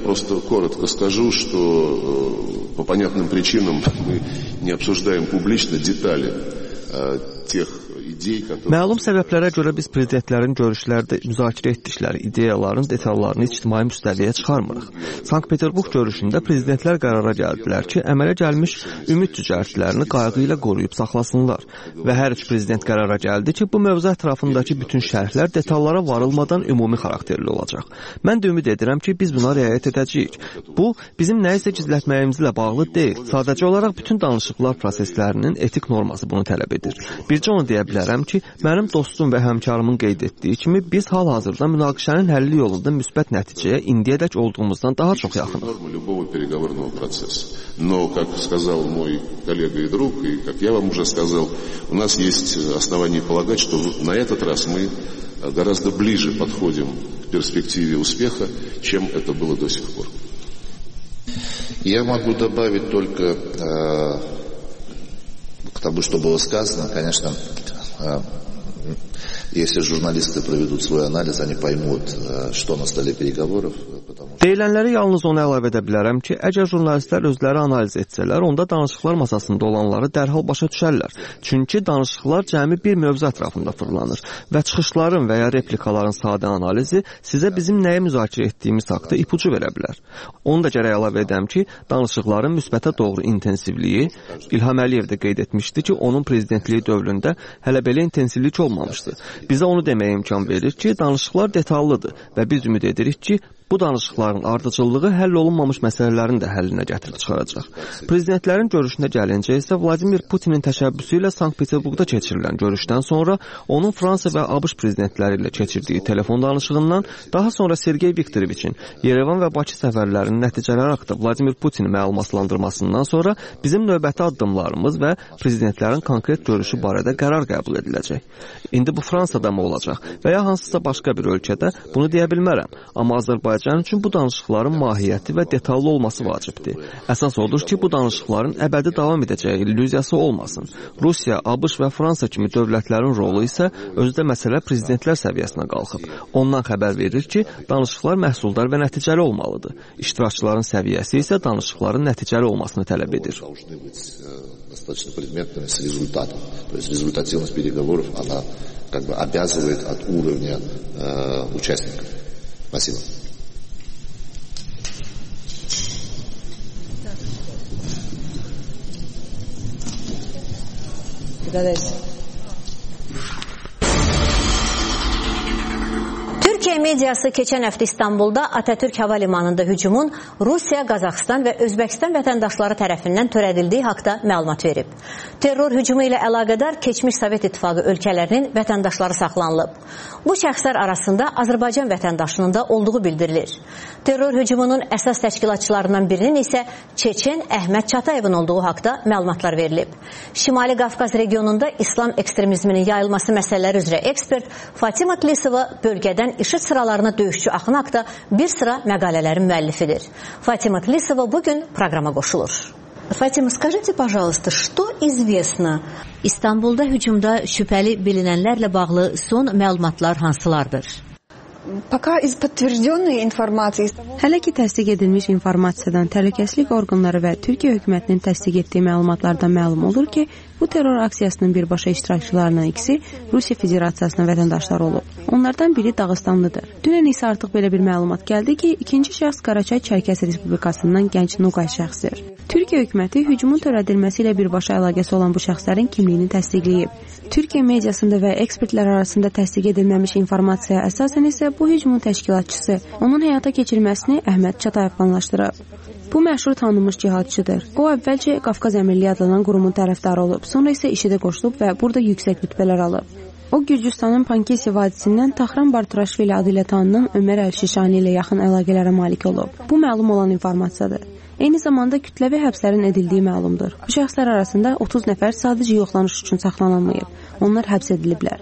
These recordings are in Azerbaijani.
просто коротко скажу, что по понятным причинам мы не обсуждаем публично детали тех идей, которые... Məlum səbəblərə görə biz prezidentlərin görüşlərdə müzakirə etdikləri ideyaların detallarını ictimai müstəviyə çıxarmırıq. Sankt-Peterburq görüşündə prezidentlər qərara gəldilər ki, əmələ gəlmiş ümid cücərtilərini qayğı ilə qoruyub saxlasınlar. Və hər üç prezident qərara gəldi ki, bu mövzu ətrafındakı bütün şərhlər detallara varılmadan ümumi xarakterli olacaq. Mən də ümid edirəm ki, biz buna riayət edəcəyik. Bu, bizim nəyisə gizlətməyimizlə bağlı deyil. Sadəcə olaraq bütün danışıqlar proseslərinin etik norması bunu tələb edir. Bircə onu deyə bilərəm ki, mənim dostum və həmkarımın qeyd etdiyi kimi biz hal-hazırda münaqişənin həlli yolunda müsbət nəticəyə indiyədək olduğumuzdan daha çox yaxınıq. Но, как сказал мой коллега и друг, и как я вам уже сказал, у нас есть основания полагать, что на этот раз мы гораздо ближе подходим к перспективе успеха, чем это было до сих пор. Я могу добавить только к тому, что было сказано. Конечно, если журналисты проведут свой анализ, они поймут, что на столе переговоров. Deyilənləri yalnız onu əlavə edə bilərəm ki, əgər jurnalistlər özləri analiz etsələr, onda danışıqlar masasında olanları dərhal başa düşərlər. Çünki danışıqlar cəmi bir mövzu ətrafında fırlanır və çıxışların və ya replikaların sadə analizi sizə bizim nəyə müzakirə etdiyimiz haqda ipucu verə bilər. Onu da gərək əlavə edəm ki, danışıqların müsbətə doğru intensivliyi İlham Əliyev də qeyd etmişdi ki, onun prezidentliyi dövründə hələ belə intensivlik olmamışdı. Bizə onu deməyə imkan verir ki, danışıqlar detallıdır və biz ümid edirik ki, bu danışıqların ardıcıllığı həll olunmamış məsələlərin də həllinə gətirib çıxaracaq. Prezidentlərin görüşünə gəlincə isə Vladimir Putinin təşəbbüsü ilə Sankt-Peterburqda keçirilən görüşdən sonra onun Fransa və ABŞ prezidentləri ilə keçirdiyi telefon danışığından, daha sonra Sergey Viktoroviçin Yerevan və Bakı səfərlərinin nəticələri haqqında Vladimir Putini məlumatlandırmasından sonra bizim növbəti addımlarımız və prezidentlərin konkret görüşü barədə qərar qəbul ediləcək. İndi bu Fransada mı olacaq və ya hansısa başqa bir ölkədə bunu deyə bilmərəm, amma Azərbaycan üçün bu danışıqların mahiyyəti və detallı olması vacibdir. Əsas odur ki, bu danışıqların əbədi davam edəcəyi illüziyası olmasın. Rusiya, ABŞ və Fransa kimi dövlətlərin rolu isə özdə məsələ prezidentlər səviyyəsinə qalxıb. Ondan xəbər verir ki, danışıqlar məhsuldar və nəticəli olmalıdır. İştirakçıların səviyyəsi isə danışıqların nəticəli olmasını tələb edir. Достаточно предметными с результатом. То есть результативность переговоров, она как бы обязывает от уровня участников. Спасибо. Türkiyə mediası keçən həftə İstanbulda Atatürk Hava Limanında hücumun Rusiya, Qazaxıstan və Özbəkistan vətəndaşları tərəfindən törədildiyi haqda məlumat verib. Terror hücumu ilə əlaqədar keçmiş Sovet İttifaqı ölkələrinin vətəndaşları saxlanılıb. Bu şəxslər arasında Azərbaycan vətəndaşının da olduğu bildirilir. Terror hücumunun əsas təşkilatçılarından birinin isə Çeçen Əhməd Çatayevin olduğu haqda məlumatlar verilib. Şimali Qafqaz regionunda İslam ekstremizminin yayılması məsələləri üzrə ekspert Fatima Tlisova bölgədən IŞİD sıralarına döyüşçü axın haqda bir sıra məqalələrin müəllifidir. Fatima Tlisova bugün proqrama qoşulur. Fatima, скажите, пожалуйста, что известно? İstanbulda hücumda şübhəli bilinənlərlə bağlı son məlumatlar hansılardır? Пока из подтвержденной информации... Hələ ki təsdiq edilmiş informasiyadan təhlükəsizlik orqanları və Türkiyə hökumətinin təsdiq etdiyi məlumatlardan məlum olur ki, bu terror aksiyasının birbaşa iştirakçılarından ikisi Rusiya Federasiyasının vətəndaşları olub. Onlardan biri Dağıstanlıdır. Dünən isə artıq belə bir məlumat gəldi ki, ikinci şəxs Qaraçay Çərkəz Respublikasından gənc Nuqay şəxsdir. Türkiyə hökuməti hücumun törədilməsi ilə birbaşa əlaqəsi olan bu şəxslərin kimliyini təsdiqləyib. Türkiyə mediasında və ekspertlər arasında təsdiq edilməmiş informasiya əsasən isə bu hücumun təşkilatçısı, onun həyata keçirməsini Əhməd Çatayev planlaşdırıb. Bu məşhur tanınmış cihadçıdır. O əvvəlcə Qafqaz Əmirliyi adlanan qurumun tərəfdarı olub, sonra isə IŞİD-ə qoşulub və burada yüksək rütbələr alıb. O, Gürcüstanın Pankesi vadisindən Taxran Barturaşvili adı ilə tanınan Ömər Əl-Şişani ilə yaxın əlaqələrə malik olub. Bu məlum olan informasiyadır. Eyni zamanda kütləvi həbslərin edildiyi məlumdur. Bu şəxslər arasında 30 nəfər sadəcə yoxlanış üçün saxlanılmayıb. Onlar həbs ediliblər.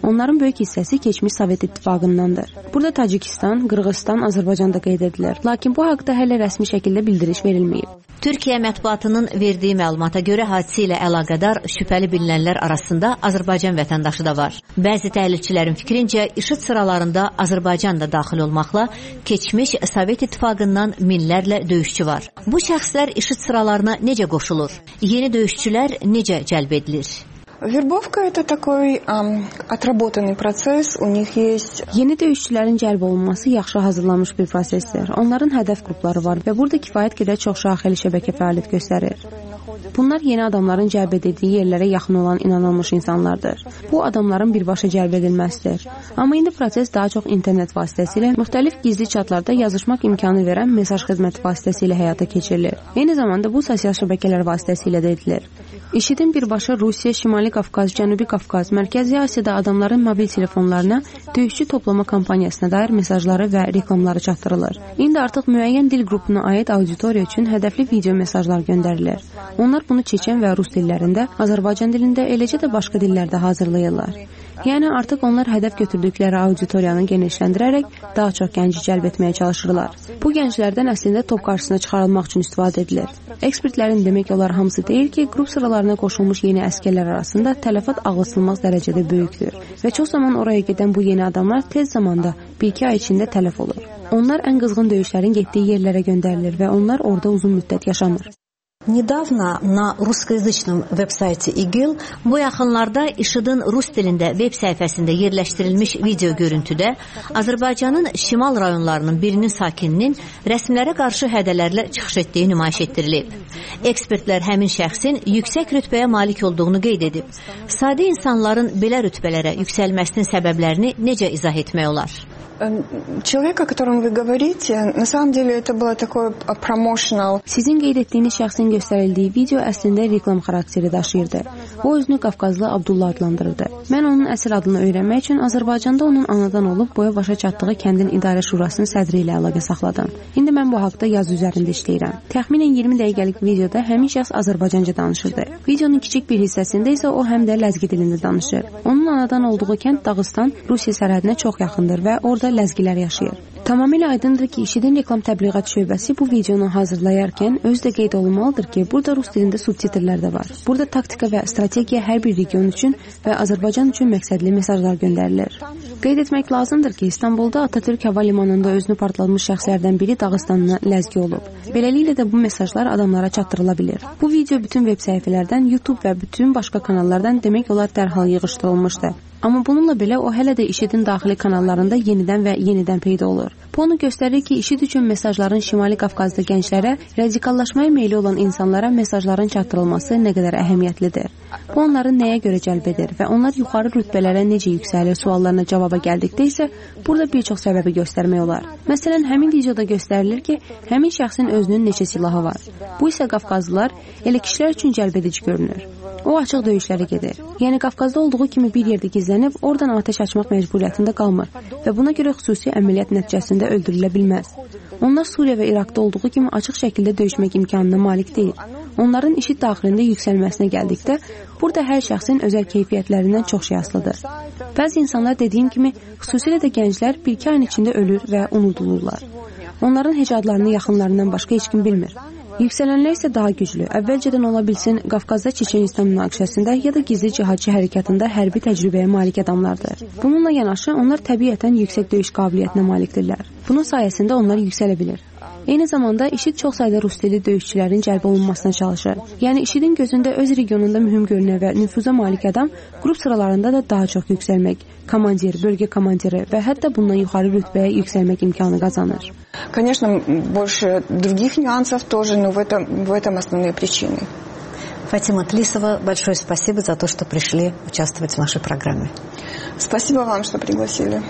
Onların böyük hissəsi keçmiş Sovet İttifaqındandır. Burada Tacikistan, Qırğızstan, Azərbaycan da qeyd edilir. Lakin bu haqda hələ rəsmi şəkildə bildiriş verilməyib. Türkiyə mətbuatının verdiyi məlumata görə hadisə ilə əlaqədar şübhəli bilinənlər arasında Azərbaycan vətəndaşı da var. Bəzi təhlilçilərin fikrincə, IŞİD sıralarında Azərbaycan da daxil olmaqla keçmiş Sovet İttifaqından minlərlə döyüşçü var. Bu şəxslər IŞİD sıralarına necə qoşulur? Yeni döyüşçülər necə cəlb edilir? Вербовка – это такой отработанный процесс, у них есть... Yeni döyüşçülərin cəlb olunması yaxşı hazırlanmış bir prosesdir. Onların hədəf qrupları var və burada kifayət qədər çox şaxəli şəbəkə fəaliyyət göstərir. Bunlar yeni adamların cəlb edildiyi yerlərə yaxın olan inanılmış insanlardır. Bu adamların birbaşa cəlb edilməsidir. Amma indi proses daha çox internet vasitəsilə, müxtəlif gizli çatlarda yazışmaq imkanı verən mesaj xidməti vasitəsilə həyata keçirilir. Eyni zamanda bu sosial şəbəkələr vasitəsilə də edilir. IŞİDin birbaşa Rusiya, Şimali Qafqaz, Cənubi Qafqaz, Mərkəzi Asiyada adamların mobil telefonlarına döyüşçü toplama kampaniyasına dair mesajları və reklamları çatdırılır. İndi artıq müəyyən dil qrupuna aid auditoriya üçün hədəfli video mesajlar göndərilir. Onlar bunu çeçen və rus dillərində, Azərbaycan dilində, eləcə də başqa dillərdə hazırlayırlar. Yəni artıq onlar hədəf götürdükləri auditoriyanı genişləndirərək daha çox gənci cəlb etməyə çalışırlar. Bu gənclərdən əslində top qarşısına çıxarılmaq üçün istifadə edilir. Ekspertlərin demək olar hamısı deyir ki, qrup sıralarına qoşulmuş yeni əskərlər arasında tələfat ağlasılmaz dərəcədə böyükdür və çox zaman oraya gedən bu yeni adamlar tez zamanda 1-2 ay içində tələf olur. Onlar ən qızğın döyüşlərin getdiyi yerlərə göndərilir və onlar orada uzun müddət yaşamır. Недавно на русскоязычном веб-сайте ИГИЛ bu yaxınlarda IŞİD'in rus dilində veb səhifəsində yerləşdirilmiş video görüntüdə Azərbaycanın şimal rayonlarının birinin sakininin rəsmlərə qarşı hədələrlə çıxış etdiyi nümayiş etdirilib. Ekspertlər həmin şəxsin yüksək rütbəyə malik olduğunu qeyd edib. Sadə insanların belə rütbələrə yüksəlməsinin səbəblərini necə izah etmək olar? Человек, о котором вы говорите, на самом деле это было такое promotional. Sizin qeyd etdiyiniz şəxsin göstərildiyi video əslində reklam xarakteri daşıyırdı. O özünü Qafqazlı Abdullah adlandırırdı. Mən onun əsl adını öyrənmək üçün Azərbaycanda onun anadan olub boya başa çatdığı kəndin idarə şurasının sədri ilə əlaqə saxladım. İndi mən bu haqda yazı üzərində işləyirəm. Təxminən 20 dəqiqəlik videoda həmin şəxs Azərbaycanca danışırdı. Videonun kiçik bir hissəsində isə o həm də ləzgi dilində danışır. Onun anadan olduğu kənd Dağıstan Rusiya sərhədinə çox yaxındır və orada ləzgilər yaşayır. Tamamilə aydındır ki, IŞİDin reklam təbliğat şöbəsi bu videonu hazırlayarkən özü də qeyd olunmalıdır ki, burada rus dilində subtitrlər də var. Burada taktika və strategiya hər bir region üçün və Azərbaycan üçün məqsədli mesajlar göndərilir. Qeyd etmək lazımdır ki, İstanbulda Atatürk hava limanında özünü partlatmış şəxslərdən biri Dağıstanına ləzgi olub. Beləliklə də bu mesajlar adamlara çatdırıla bilir. Bu video bütün veb səhifələrdən, YouTube və bütün başqa kanallardan demək olar dərhal yığışdırılmışdı. Amma bununla belə o hələ də IŞİDin daxili kanallarında yenidən və yenidən peyda olur. Bu onu göstərir ki, IŞİD üçün mesajların Şimali Qafqazda gənclərə, radikallaşmaya meyilli olan insanlara mesajların çatdırılması nə qədər əhəmiyyətlidir. Bu onları nəyə görə cəlb edir və onlar yuxarı rütbələrə necə yüksəlir suallarına cavaba gəldikdə isə burada bir çox səbəbi göstərmək olar. Məsələn, həmin videoda göstərilir ki, həmin şəxsin özünün neçə silahı var. Bu isə Qafqazlılar elə kişilər üçün cəlbedici görünür. O açıq döyüşlərə gedir. Yəni Qafqazda olduğu kimi bir yerdə gizlənib oradan atəş açmaq məcburiyyətində qalmır və buna görə xüsusi əməliyyat nəticəsində öldürülə bilməz. Onlar Suriya və İraqda olduğu kimi açıq şəkildə döyüşmək imkanına malik deyil. Onların IŞİD daxilində yüksəlməsinə gəldikdə burada hər şəxsin özəl keyfiyyətlərindən çox şey asılıdır. Bəzi insanlar dediyim kimi, xüsusilə də gənclər 1-2 ayın içində ölür və unudulurlar. Onların hecadlarını yaxınlarından başqa heç kim bilmir. Yüksələnlər isə daha güclü. Əvvəlcədən ola bilsin Qafqazda Çeçenistan münaqişəsində ya da gizli cihadçı hərəkatında hərbi təcrübəyə malik adamlardır. Bununla yanaşı onlar təbiətən yüksək döyüş qabiliyyətinə malikdirlər. Bunun sayəsində onlar yüksələ bilir. Eyni zamanda IŞİD çox sayda rus dilli döyüşçülərin cəlb olunmasına çalışır. Yəni IŞİDin gözündə öz regionunda mühüm görünən və nüfuza malik adam qrup sıralarında da daha çox yüksəlmək, komandir, bölgə komandiri və hətta bundan yuxarı rütbəyə yüksəlmək imkanı qazanır. Конечно, больше других нюансов тоже, но в этом основные причины. Фатима Тлисова, большое спасибо за то, что пришли участвовать в нашей программе. Спасибо вам, что пригласили.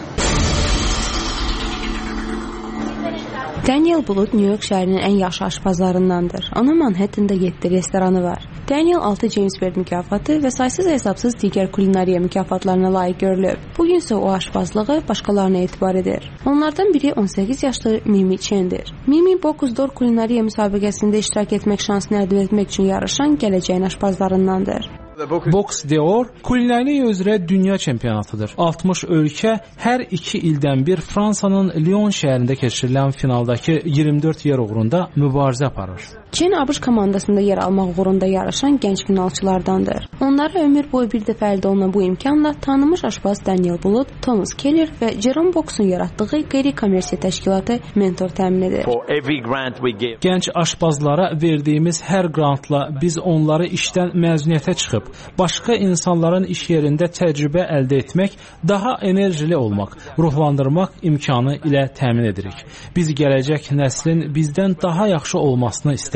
Daniel Bulut New York şəhərinin ən yaxşı aşpazlarındandır. Onun Manhattan'da 7 restoranı var. Daniel 6 James Beard mükafatı və saysız hesabsız digər kulinariya mükafatlarına layiq görülüb. Bugün isə o aşpazlığı başqalarına etibar edir. Onlardan biri 18 yaşlı Mimi Chen'dir. Mimi Bocuse d'Or kulinariya müsabiqəsində iştirak etmək şansını əldə etmək üçün yarışan gələcəyin aşpazlarındandır. Box d'Or kulinariya üzrə dünya çempionatıdır. 60 ölkə hər 2 ildən bir Fransanın Lyon şəhərində keçirilən finaldakı 24 yer uğrunda mübarizə aparır. Çin ABŞ komandasında yer almaq uğrunda yarışan gənc finalçılardandır. Onlara ömür boyu bir dəfə əldə olunan bu imkanla tanınmış aşpaz Daniel Bulut, Thomas Keller və Jerome Box'un yaratdığı qeyri-kommersiya təşkilatı mentor təmin edir. Gənc aşpazlara verdiyimiz hər qrantla biz onları işdən məzuniyyətə çıxıb, başqa insanların iş yerində təcrübə əldə etmək, daha enerjili olmaq, ruhlandırmaq imkanı ilə təmin edirik. Biz gələcək nəslin bizdən daha yaxşı olmasını istəyirik.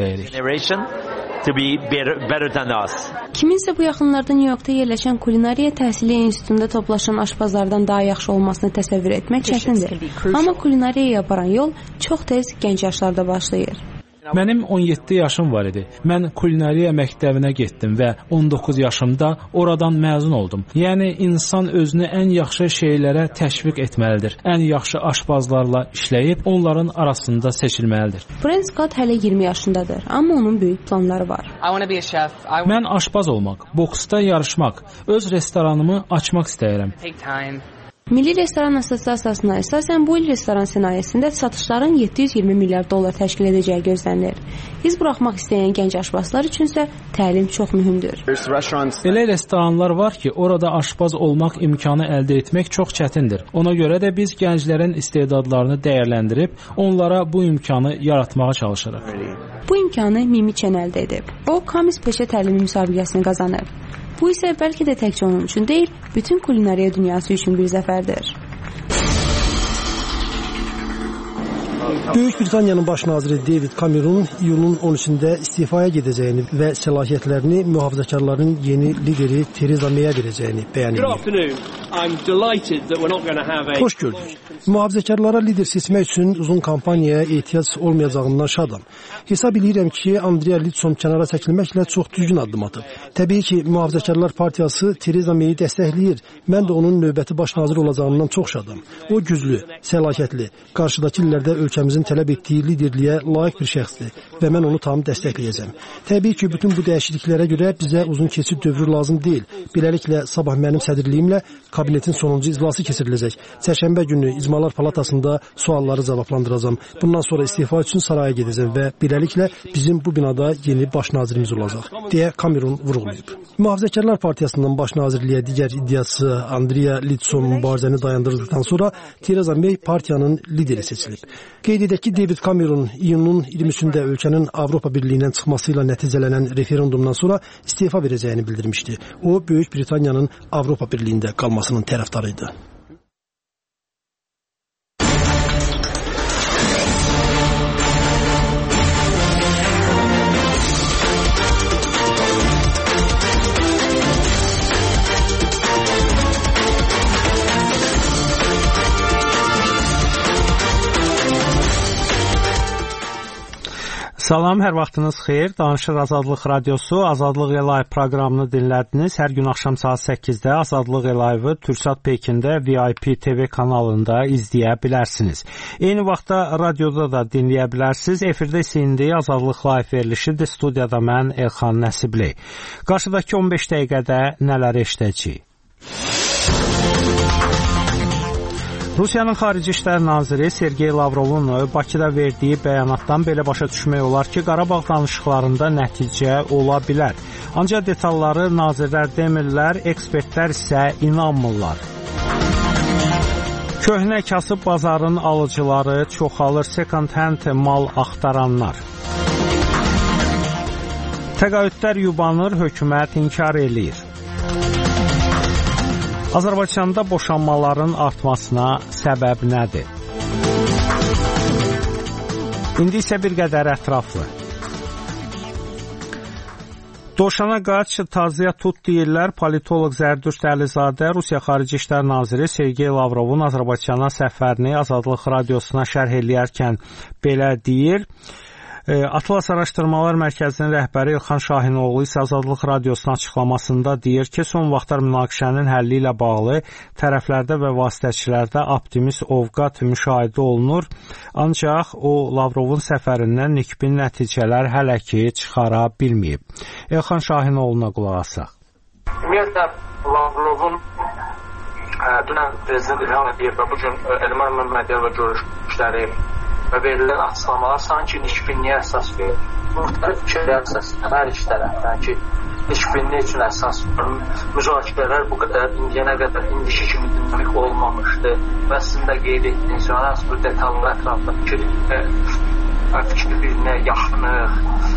Kiminsə bu yaxınlarda New Yorkda yerləşən kulinariya təhsili institutunda toplaşan aşpazlardan daha yaxşı olmasını təsəvvür etmək çətindir. Amma kulinariyaya aparan yol çox tez gənc yaşlarda başlayır. Mənim 17 yaşım var idi. Mən kulinariya məktəbinə getdim və 19 yaşımda oradan məzun oldum. Yəni insan özünü ən yaxşı şeylərə təşviq etməlidir. Ən yaxşı aşpazlarla işləyib onların arasında seçilməlidir. Brent Scott hələ 20 yaşındadır, amma onun böyük planları var. Mən aşpaz olmaq, boksda yarışmaq, öz restoranımı açmaq istəyirəm. Milli Restoran Assosiasiyasına əsasən bu il restoran sənayesində satışların 720 milyard dollar təşkil edəcəyi gözlənilir. İz buraxmaq istəyən gənc aşpazlar üçünsə təlim çox mühümdür. Elə restoranlar var ki, orada aşpaz olmaq imkanı əldə etmək çox çətindir. Ona görə də biz gənclərin istedadlarını dəyərləndirib, onlara bu imkanı yaratmağa çalışırıq. Bu imkanı Mimi Chen əldə edib. O, Kamis peşə təlimi müsabiqəsini qazanıb. Bu isə bəlkə də təkcə onun üçün deyil, bütün kulinariya dünyası üçün bir zəfərdir. Böyük Britaniyanın baş naziri David Cameron iyunun 13-də istifaya gedəcəyini və səlahiyyətlərini mühafizəkarların yeni lideri Theresa May-ə verəcəyini bəyan edib. Xoş gördük. Mühafizəkarlara lider seçmək üçün uzun kampaniyaya ehtiyac olmayacağından şadam. Hesab edirəm ki, Andrea Lidson kənara çəkilməklə çox düzgün addım atıb. Təbii ki, Mühafizəkarlar Partiyası Theresa May-i dəstəkləyir. Mən də onun növbəti baş nazir olacağından çox şadam. O güclü, səlahiyyətli, qarşıdakı illərdə ölkəmizin tələb etdiyi liderliyə layiq bir şəxsdir və mən onu tam dəstəkləyəcəm. Təbii ki, bütün bu dəyişikliklərə görə bizə uzun keçid dövrü lazım deyil. Beləliklə, sabah mənim sədrliyimlə kabinetin sonuncu iclası keçiriləcək. Çərşənbə günü İcmalar Palatasında sualları cavablandıracağam. Bundan sonra istifa üçün saraya gedəcəm və beləliklə bizim bu binada yeni baş nazirimiz olacaq, deyə Cameron vurğulayıb. Mühafizəkarlar Partiyasından baş nazirliyə digər iddiası Andrea Lidson mübarizəni dayandırdıqdan sonra Theresa May partiyanın lideri seçilib. Qeyd edək ki, David Cameron iyunun 23-də ölkənin Avropa Birliyindən çıxmasıyla nəticələnən referendumdan sonra istifa verəcəyini bildirmişdi. O, Böyük Britaniyanın Avropa Birliyində qalmasının tərəfdarıydı. Salam, hər vaxtınız xeyir. Danışır Azadlıq Radiosu, Azadlıq Live proqramını dinlədiniz. Hər gün axşam saat 8-də Azadlıq Live-ı Türksat Pekində VIP TV kanalında izləyə bilərsiniz. Eyni vaxtda radioda da dinləyə bilərsiniz. Efirdə isə indi Azadlıq Live verilişidir. Studiyada mən Elxan Nəsibli. Qarşıdakı 15 dəqiqədə nələr eşidəcəyik? Rusiyanın Xarici İşlər Naziri Sergey Lavrovun Bakıda verdiyi bəyanatdan belə başa düşmək olar ki, Qarabağ danışıqlarında nəticə ola bilər. Ancaq detalları nazirlər demirlər, ekspertlər isə inanmırlar. Köhnə kasıb bazarın alıcıları çoxalır, second-hand mal axtaranlar. Təqaüdlər yubanır, hökumət inkar eləyir. Azərbaycanda boşanmaların artmasına səbəb nədir? İndi isə bir qədər ətraflı. Doşana qaç, tazıya tut deyirlər. Politoloq Zərdüşt Əlizadə Rusiya Xarici İşlər Naziri Sergey Lavrovun Azərbaycana səfərini Azadlıq Radiosuna şərh eləyərkən belə deyir. Atlas Araşdırmalar Mərkəzinin rəhbəri İlxan Şahinoğlu isə Azadlıq Radiosuna açıqlamasında deyir ki, son vaxtlar münaqişənin həlli ilə bağlı tərəflərdə və vasitəçilərdə optimist ovqat müşahidə olunur. Ancaq o, Lavrovun səfərindən nikbin nəticələr hələ ki çıxara bilməyib. İlxan Şahinoğlu'na qulaq asaq. Ümumiyyətlə, Lavrovun dünən prezident İlham Əliyev və bugün Elmar Məmmədiyevlə görüşləri və verilən açıqlamalar sanki nikbinliyə əsas verir. Müxtəlif fikirlər əsasında hər iki tərəfdən ki, nikbinlik üçün əsas müzakirələr bu qədər indiyənə qədər indiki kimi dinamik olmamışdı və sizin də qeyd etdiyiniz hansı bu detallı ətrafda fikir birinə yaxınıq.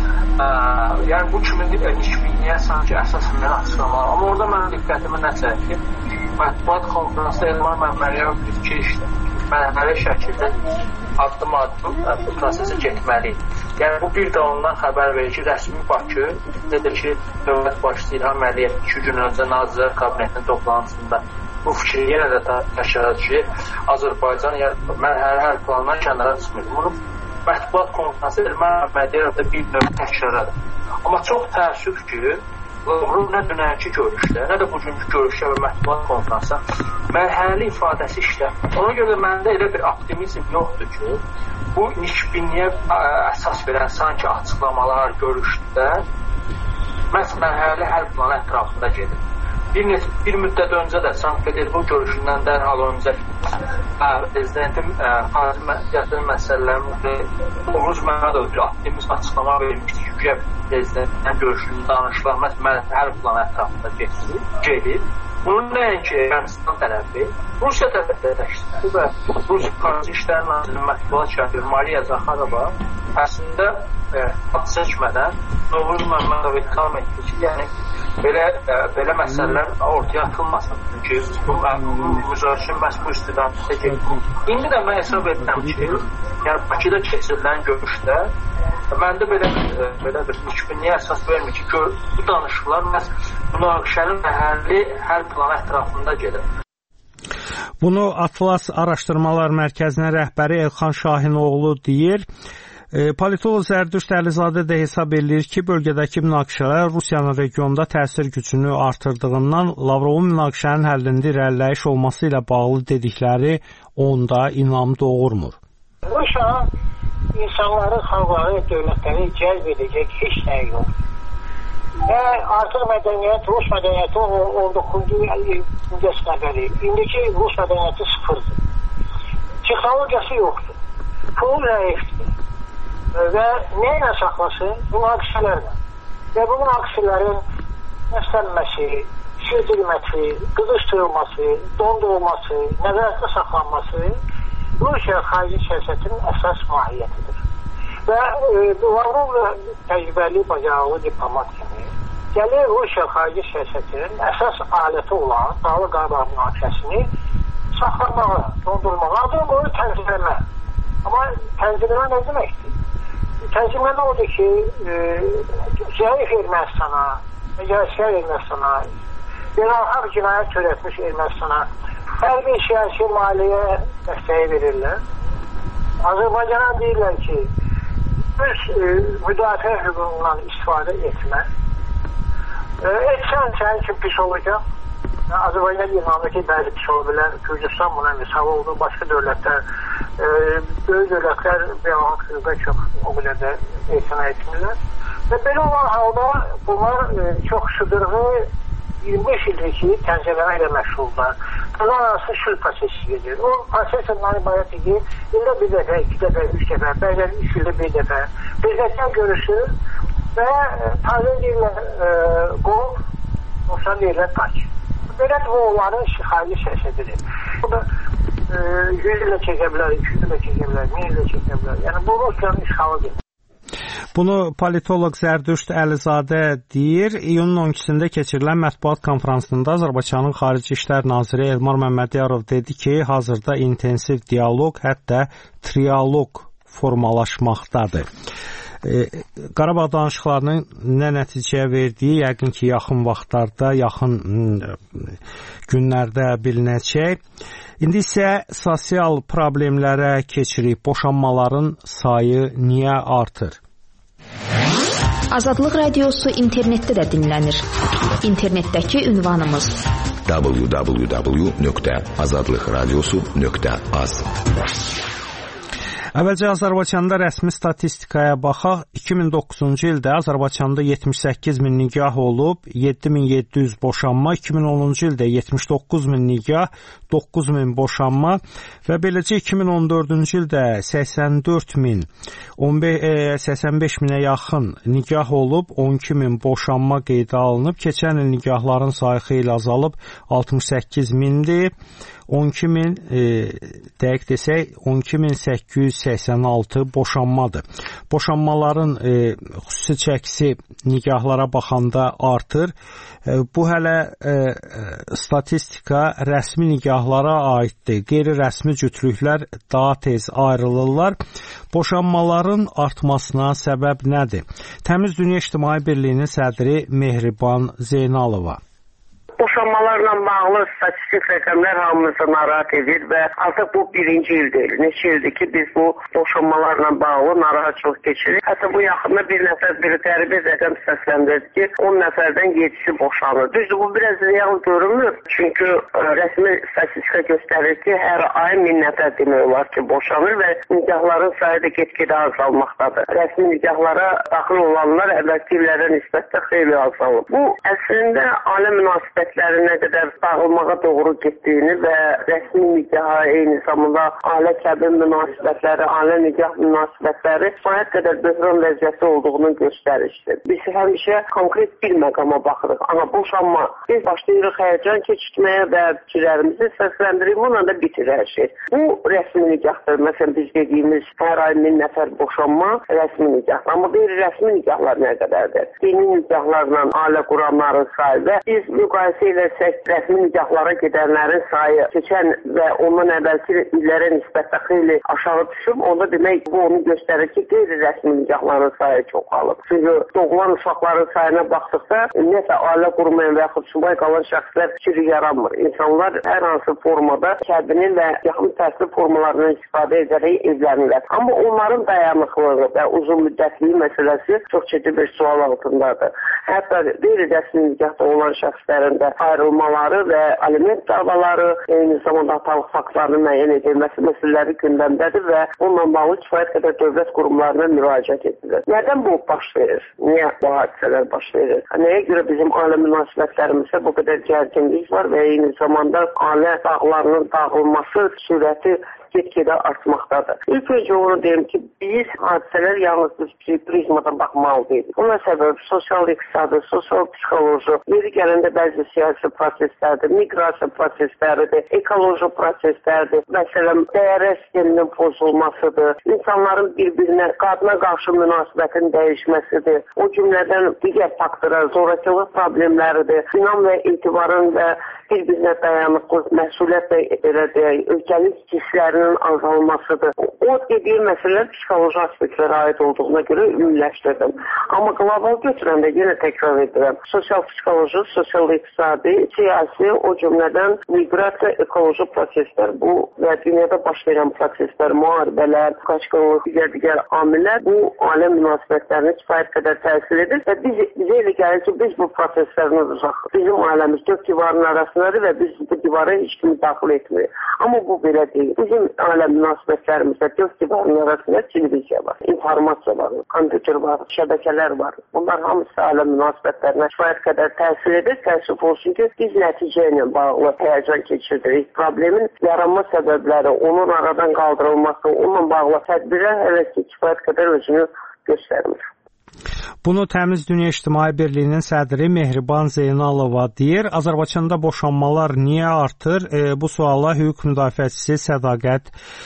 Yəni bu kimi nikbinliyə sanki əsas verilən açıqlamalar. Amma orada mənim diqqətimi nə çəkir? Mətbuat konferansda Elmar Məmmədiyyev bir ki, işte, mərhəməli şəkildə addım-addım bu prosesi getməliyik. Yəni bu bir də ondan xəbər verir ki, rəsmi Bakı nedir ki, dövlət başçısı İlham Əliyev 2 gün öncə Nazirlər Kabinetinin toplantısında bu fikri yenə də təşkil ki, Azərbaycan hər plandan kənara çıxmır. Bunu mətbuat konferansında Elmar Məmmədiyyev də bir növ təkrarladır. Amma çox təəssüf ki, Lavrov nə dünənki görüşdə, nə də bugünkü görüşdə və mətbuat konferansda mərhələli ifadəsi işləyir. Ona görə də məndə elə bir optimizm yoxdur ki, bu nikbinliyə əsas verən sanki açıqlamalar, görüşlər məhz mərhələli hər plan ətrafında gedir. Bir müddət öncə də Sankt-Peterburq görüşündən dərhal öncə prezidentin xarici məsələlərinin Oğuz Məmmədov bir optimist açıqlama vermişdi ki, prezidentin görüşünün danışılan məhz hər plan ətrafında gedir. Bunun nəinki Ermənistan tərəfi, Rusiya tərəfi də işlədi və Rusiya Xarici İşlər Nazirinin mətbuat şəfiri Mariya Zaxarova əslində ad seçmədən Oğuz Məmmədov ittiham etdi ki, yəni belə məsələlər ortaya atılmasın. Çünki bu müzakirə məhz bu istiqamətdə gedir. İndi də mən hesab edirəm ki, yəni Bakıda keçirilən görüşdə məndə belə bir nikbinliyə əsas vermir ki, bu danışıqlar məhz münaqişənin məhəlli hər plan ətrafında gedir. Bunu Atlas Araşdırmalar Mərkəzinin rəhbəri Elxan Şahinoğlu deyir. Politolog Zərdüşt Əlizadə də hesab edir ki, bölgədəki münaqişələr Rusiyanın regionda təsir gücünü artırdığından Lavrovun münaqişənin həllində irəliləyiş olması ilə bağlı dedikləri onda inam doğurmur. Rusiya insanları, xalqları, dövlətləri cəlb edəcək heç nə yoxdur. Və artıq mədəniyyət, Rus mədəniyyəti 19-cu ildə bəri, indiki Rus mədəniyyəti sıfırdır. Texnologiyası yoxdur. Pulu zəifdir. Və nə ilə saxlasın? Münaqişələrlə. Və bu münaqişələrin məslənməsi, sildirilməsi, qızışdırılması, dondurulması, nəzarətdə saxlanması Rusiya xarici siyasətinin əsas mahiyyətidir. Və Lavrov təcrübəli, bacarıqlı diplomat kimi gəlir Rusiya xarici siyasətinin əsas aləti olan Dağlıq Qarabağ münaqişəsini saxlamağa, dondurmağa, adını bunu tənzimləmə. Amma tənzimləmə nə deməkdir? Tənzimləmə odur ki, zəif Ermənistana, mücahidçilər Ermənistana, beynəlxalq cinayət törətmiş Ermənistana hərbi siyasi maliyyə dəstəyi verirlər. Azərbaycana deyirlər ki, öz müdafiə hüququndan istifadə etmə. Etsən sənin üçün pis olacaq. Azərbaycan İran'da ki, bəzi pis ola bilər. Gürcistan buna misal oldu. Başqa dövlətlər, böyük dövlətlər beynəlxalq hüquqa çox o qədər də etina etmirlər. Və belə olan halda bunlar çox şıdırğı 25 ildir ki, tənzimləmə ilə məşğullar. Bunlar arası sülh prosesi gedir. O proseslə ibarət edir. İldə bir dəfə, 2 dəfə, 3 dəfə, bəzən 3 ildə bir dəfə prezidentlər görüşür və tarzı deyirlər qov, olsan deyirlər qaç. Belə bu onların xarici siyasətidir. Bu da 100 ilə çəkə bilər, 200 ilə çəkə bilər, 1000 ilə çəkə bilər. Yəni bu Rusiyanın işğalıdır. Bunu politolog Zərdüşt Əlizadə deyir. İyunun 12-sində keçirilən mətbuat konfransında Azərbaycanın Xarici İşlər Naziri Elmar Məmmədiyarov dedi ki, hazırda intensiv dialoq, hətta trialoq formalaşmaqdadır. Qarabağ danışıqlarının nə nəticəyə verdiyi yəqin ki, yaxın vaxtlarda, yaxın günlərdə bilinəcək. İndi isə sosial problemlərə keçirik. Boşanmaların sayı niyə artır? Azadlıq Radiosu internetdə də dinlənir. İnternetdəki ünvanımız www.azadlıqradiosu.az. Əvvəlcə Azərbaycanda rəsmi statistikaya baxaq. 2009-cu ildə Azərbaycanda 78 min nikah olub, 7700 boşanma, 2010-cu ildə 79 min nikah, 9 min boşanma və beləcə 2014-cü ildə 84 min, 85 minə yaxın nikah olub, 12 min boşanma qeydə alınıb. Keçən il nikahların sayı xeyli azalıb, 68 mindir. 12 min, dəqiq desək, 12.886 boşanmadır. Boşanmaların xüsusi çəkisi nikahlara baxanda artır. Bu hələ statistika rəsmi nikahlara aiddir. Qeyri-rəsmi cütlüklər daha tez ayrılırlar. Boşanmaların artmasına səbəb nədir? Təmiz Dünya İctimai Birliyinin sədri Mehriban Zeynalova. Boşanmalarla bağlı statistik rəqəmlər hamımızı narahat edir və artıq bu birinci il deyil. Neçə ildir ki, biz bu boşanmalarla bağlı narahatçılıq keçirik. Hətta bu yaxında bir nəfər bir qəribə rəqəm səsləndirdi ki, 10 nəfərdən 7'si boşanır. Düzdür, bu biraz real görünmür. Çünki rəsmi statistika göstərir ki, hər ay 1000 nəfər demək olar ki, boşanır və nikahların sayı da get-gedə azalmaqdadır. Rəsmi nikahlara daxil olanlar əvvəlki illərə nisbətdə xeyli azalıb. Bu əslində ailə münasibətləri nə qədər dağılmağa doğru getdiyini və rəsmi nikaha eyni zamanda ailə kəbin münasibətləri, ailə nikah münasibətləri kifayət qədər böhran vəziyyəti olduğunu göstərişdir. Biz həmişə konkret bir məqama baxırıq. Amma boşanma, biz başlayırıq həyəcan keçirtməyə və fikirlərimizi səsləndirib, bununla da bitir hər şey. Bu rəsmi nikahdır. Məsələn, biz dediyimiz hər ay 1000 nəfər boşanma rəsmi nikahdır. Amma qeyri-rəsmi nikahlar nə qədərdir? Dini nikahlarla ailə quranların sayı və biz müqayisə eləsək, rəsmi nikahlara gedənlərin sayı keçən və ondan əvvəlki illərə nisbətdə xeyli aşağı düşüb, onda demək bu onu göstərir ki, qeyri-rəsmi nikahların sayı çoxalıb. Çünki doğulan uşaqların sayına baxdıqda, ümumiyyətlə ailə qurmayan və yaxud subay qalan şəxslər fikri yaranmır. İnsanlar hər hansı formada kəbinin və yaxın təhsil formalarından istifadə edərək evlənirlər. Amma onların dayanıqlığı və uzun müddətliyi məsələsi çox ciddi bir sual altındadır. Hətta qeyri-rəsmi nikahda olan şəxslərin də ayrılmaları və aliment davaları, eyni zamanda atalıq faktlarının müəyyən edilməsi məsələləri gündəmdədir və bununla bağlı kifayət qədər dövlət qurumlarına müraciət edilir. Nədən bu baş verir? Niyə bu hadisələr baş verir? Nəyə görə bizim ailə münasibətlərimizdə bu qədər gərginlik var və eyni zamanda ailə bağlarının dağılması sürəti get-gedə artmaqdadır. İlk öncə onu deyim ki, biz hadisələr yalnız biz prizmadan baxmalıyıq. Buna səbəb sosial-iqtisadi, sosial-psixoloji, yeri gələndə bəzi siyasi proseslərdir, miqrasiya prosesləridir, ekoloji proseslərdir, məsələn, dəyərə sisteminin pozulmasıdır, insanların bir-birinə, qadına qarşı münasibətin dəyişməsidir, o cümlədən digər faktorlar, zorakılıq problemləridir, inam və etibarın və bir-birinə dayanıqlıq, məsuliyyət və ölkəlik hisslərinin azalmasıdır. O dediyim məsələlər psixoloji aspektlərə aid olduğuna görə ümumiləşdirdim. Amma qlobal götürəndə yenə təkrar edirəm. Sosial-psixoloji, sosial-iqtisadi, siyasi, o cümlədən miqrasiya, ekoloji proseslər bu və dünyada baş verən proseslər, müharibələr, qaçqınlıq, digər amillər bu ailə münasibətlərini kifayət qədər təsir edir və bizə elə gəlir ki, biz bu proseslərdən uzaqıq. Bizim ailəmiz dörd divarın arasındadır və biz bu divara heç kimi daxil etmirik. Amma bu belə deyil. Bizim ailə münasibətlərimizdə dörd divarın arasında televiziya var, informasiya var, kompüter var, şəbəkələr var. Bunlar hamısı ailə münasibətlərinə kifayət qədər təsir edir. Təəssüf olsun ki, biz nəticə ilə bağlı həyəcan keçirdirik. Problemin yaranma səbəbləri, onun aradan qaldırılması, onunla bağlı tədbirlər hələ ki kifayət qədər özünü göstərmir. Bunu Təmiz Dünya İctimai Birliyinin sədri Mehriban Zeynalova deyir. Azərbaycanda boşanmalar niyə artır? Bu suala hüquq müdafiəçisi Sədaqət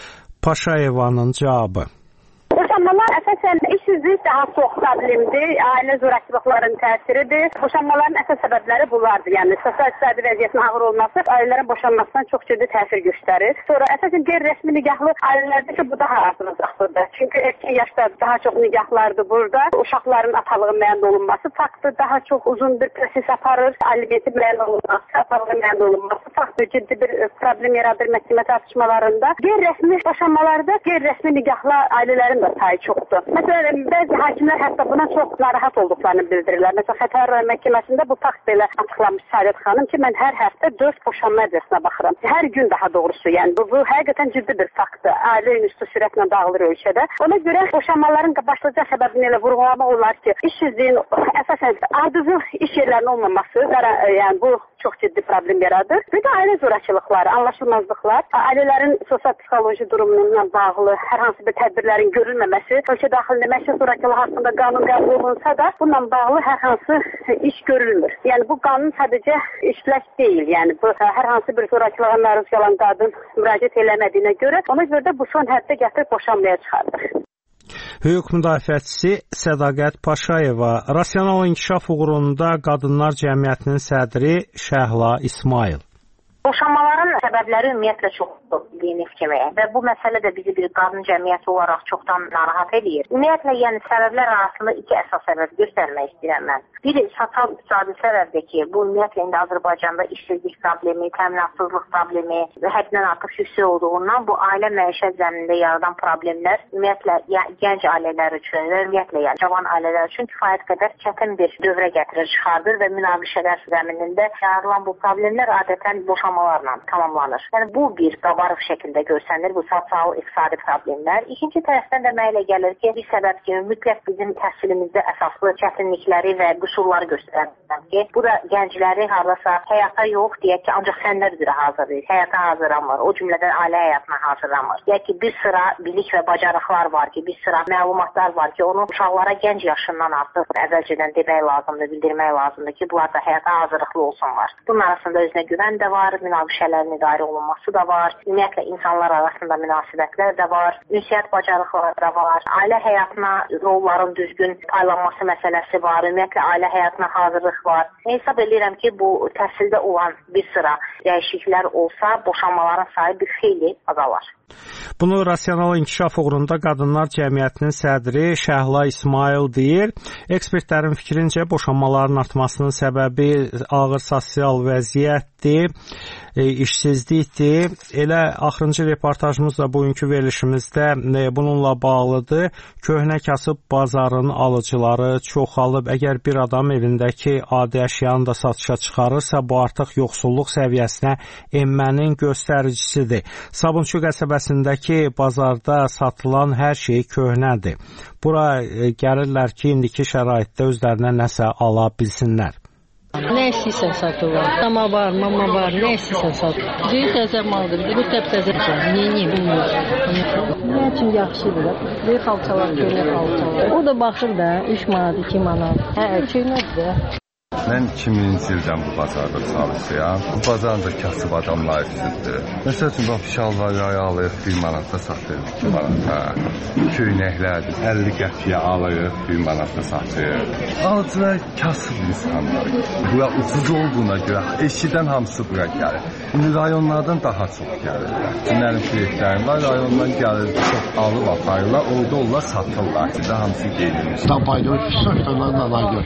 Paşayevanın cavabı. Boşanmalar əsasən işsizlik daha çox problemdir, ailə zorakılıqların təsiridir. Boşanmaların əsas səbəbləri bunlardır. Yəni sosial-iqtisadi vəziyyətin ağır olması ailələrin boşanmasına çox ciddi təsir göstərir. Sonra əsasən qeyri-rəsmi nikahlı ailələrdə ki, bu daha artacaqdır. Çünki erkən yaşda daha çox nikahlardır burada. Uşaqların atalığı müəyyən olunması faktı daha çox uzun bir proses aparır. Alimenti müəyyən olunması, atalığı müəyyən olunması faktı ciddi bir problem yaradır məhkəmə tartışmalarında. Qeyri-rəsmi boşanmalarda qeyri-rəsmi nikahlı ailələrin də sayı çoxdur. Məsələn, bəzi hakimlər hətta buna çox narahat olduqlarını bildirirlər. Məsələn, Xətai rayon məhkəməsində bu fakt belə açıqlamış Saadet xanım ki, mən hər həftə 4 boşanma ədəsinə baxıram. Hər gün daha doğrusu, yəni bu həqiqətən ciddi bir faktdır. Ailə institutu sürətlə dağılır ölkədə. Ona görə boşanmaların başlıca səbəbini elə vurğulamaq olar ki, işsizliyin əsasən ardıcıl iş yerlərinin olmaması, yəni bu çox ciddi problem yaradır. Bir də ailə zorakılıqları, anlaşılmazlıqlar, ailələrin sosial-psixoloji durumundan bağlı hər hansı bir tədbirlərin görülməməsi, ölkə daxilində məişət zorakılığı haqqında qanun qəbul olunsa da, bununla bağlı hər hansı iş görülmür. Yəni bu qanun sadəcə işləş deyil. Yəni bu hər hansı bir zorakılığa məruz qalan qadın müraciət eləmədiyinə görə, ona görə də bu son həddə gətirib boşanmaya çıxardır. Hüquq müdafiəçisi Sədaqət Paşayeva, Rasional İnkişaf uğrunda Qadınlar Cəmiyyətinin sədri Şəhla İsmail. Boşanmaların səbəbləri ümumiyyətlə çoxdur bildiyiniz kimi və bu məsələ də bizi bir qadın cəmiyyəti olaraq çoxdan narahat edir. Ümumiyyətlə, yəni səbəblər arasında iki əsas səbəb göstərmək istəyirəm mən. Biri sosial-iqtisadi səbəbdir ki, bu ümumiyyətlə indi Azərbaycanda işsizlik problemi, təminatsızlıq problemi və həddindən artıq yüksək olduğundan bu ailə məişət zəminində yaradan problemlər ümumiyyətlə gənc ailələr üçün və ümumiyyətlə yəni cavan ailələr üçün kifayət qədər çətin bir dövrə gətirir, çıxardır və münaqişələr zəminində yaradılan bu problemlər adətən boşanmalarla tamamlanır. Yəni bu bir qabarıq şəkildə görsənir bu sosial-iqtisadi problemlər. İkinci tərəfdən də mənə elə gəlir ki, bir səbəb kimi mütləq bizim təhsilimizdə əsaslı çətinlikləri və qüsurları göstərər ki, bu da gəncləri hardasa həyata yox deyək ki, ancaq fənlər üzrə hazırlayır, həyata hazırlanmır, o cümlədən ailə həyatına hazırlanmır. Deyək ki, bir sıra bilik və bacarıqlar var ki, bir sıra məlumatlar var ki, onu uşaqlara gənc yaşından artıq əvvəlcədən demək lazımdır, bildirmək lazımdır ki, bunlar da həyata hazırlıqlı olsunlar. Bunun arasında özünə güvən də var, münaqişələrin idarə olunması da var, ümumiyyətlə insanlar arasında münasibətlər də var, ünsiyyət bacarıqları da var, ailə həyatına rolların düzgün paylanması məsələsi var, ümumiyyətlə ailə həyatına hazırlıq var. Hesab edirəm ki, bu təhsildə olan bir sıra dəyişikliklər olsa, boşanmaların sayı bir xeyli azalar. Bunu Rasional İnkişaf uğrunda Qadınlar Cəmiyyətinin sədri Şəhla İsmail deyir. Ekspertlərin fikrincə boşanmaların artmasının səbəbi ağır sosial vəziyyətdir, işsizlikdir. Elə axırıncı reportajımız da bugünkü verilişimizdə bununla bağlıdır. Köhnə kasıb bazarın alıcıları çoxalıb. Əgər bir adam evindəki adi əşyanı da satışa çıxarırsa, bu artıq yoxsulluq səviyyəsinə enmənin göstəricisidir. Sabunçu qəsəbəsindəki bazarda satılan hər şey köhnədir. Bura gəlirlər ki, indiki şəraitdə özlərinə nəsə ala bilsinlər. Nə istəyirsən satırlar? Dama var, mama var, nə istəyirsən satırlar? Düyü təzə maldır, bu təzə maldır. Niyə bilmiyorsun? Nə üçün yaxşıdır? Böyük xalçalar, köhnə xalçalar. O da baxır da, 3 manat, 2 manat. Köhnədir də. Mən 2000-ci ildən bu bazarda çalışıram. Bu bazarın da kasıb adamlar içindir. Məsəl üçün, bax, şalvarları alırıq, 1 manatda satırıq, 2 manatda. Köynəklərdir, 50 qəpiyə alırıq, 1 manatda satırıq. Alıcılar kasıb insanlar. Bura ucuz olduğuna görə eşidən hamısı bura gəlir. İndi rayonlardan daha çox gəlirlər. Mənim klientlərim var, rayondan gəlir, çox alıb aparırlar, orada onlar satırlar. Sizə hamısı qeydilmiş. Tam paydoş, söktürlərlə alay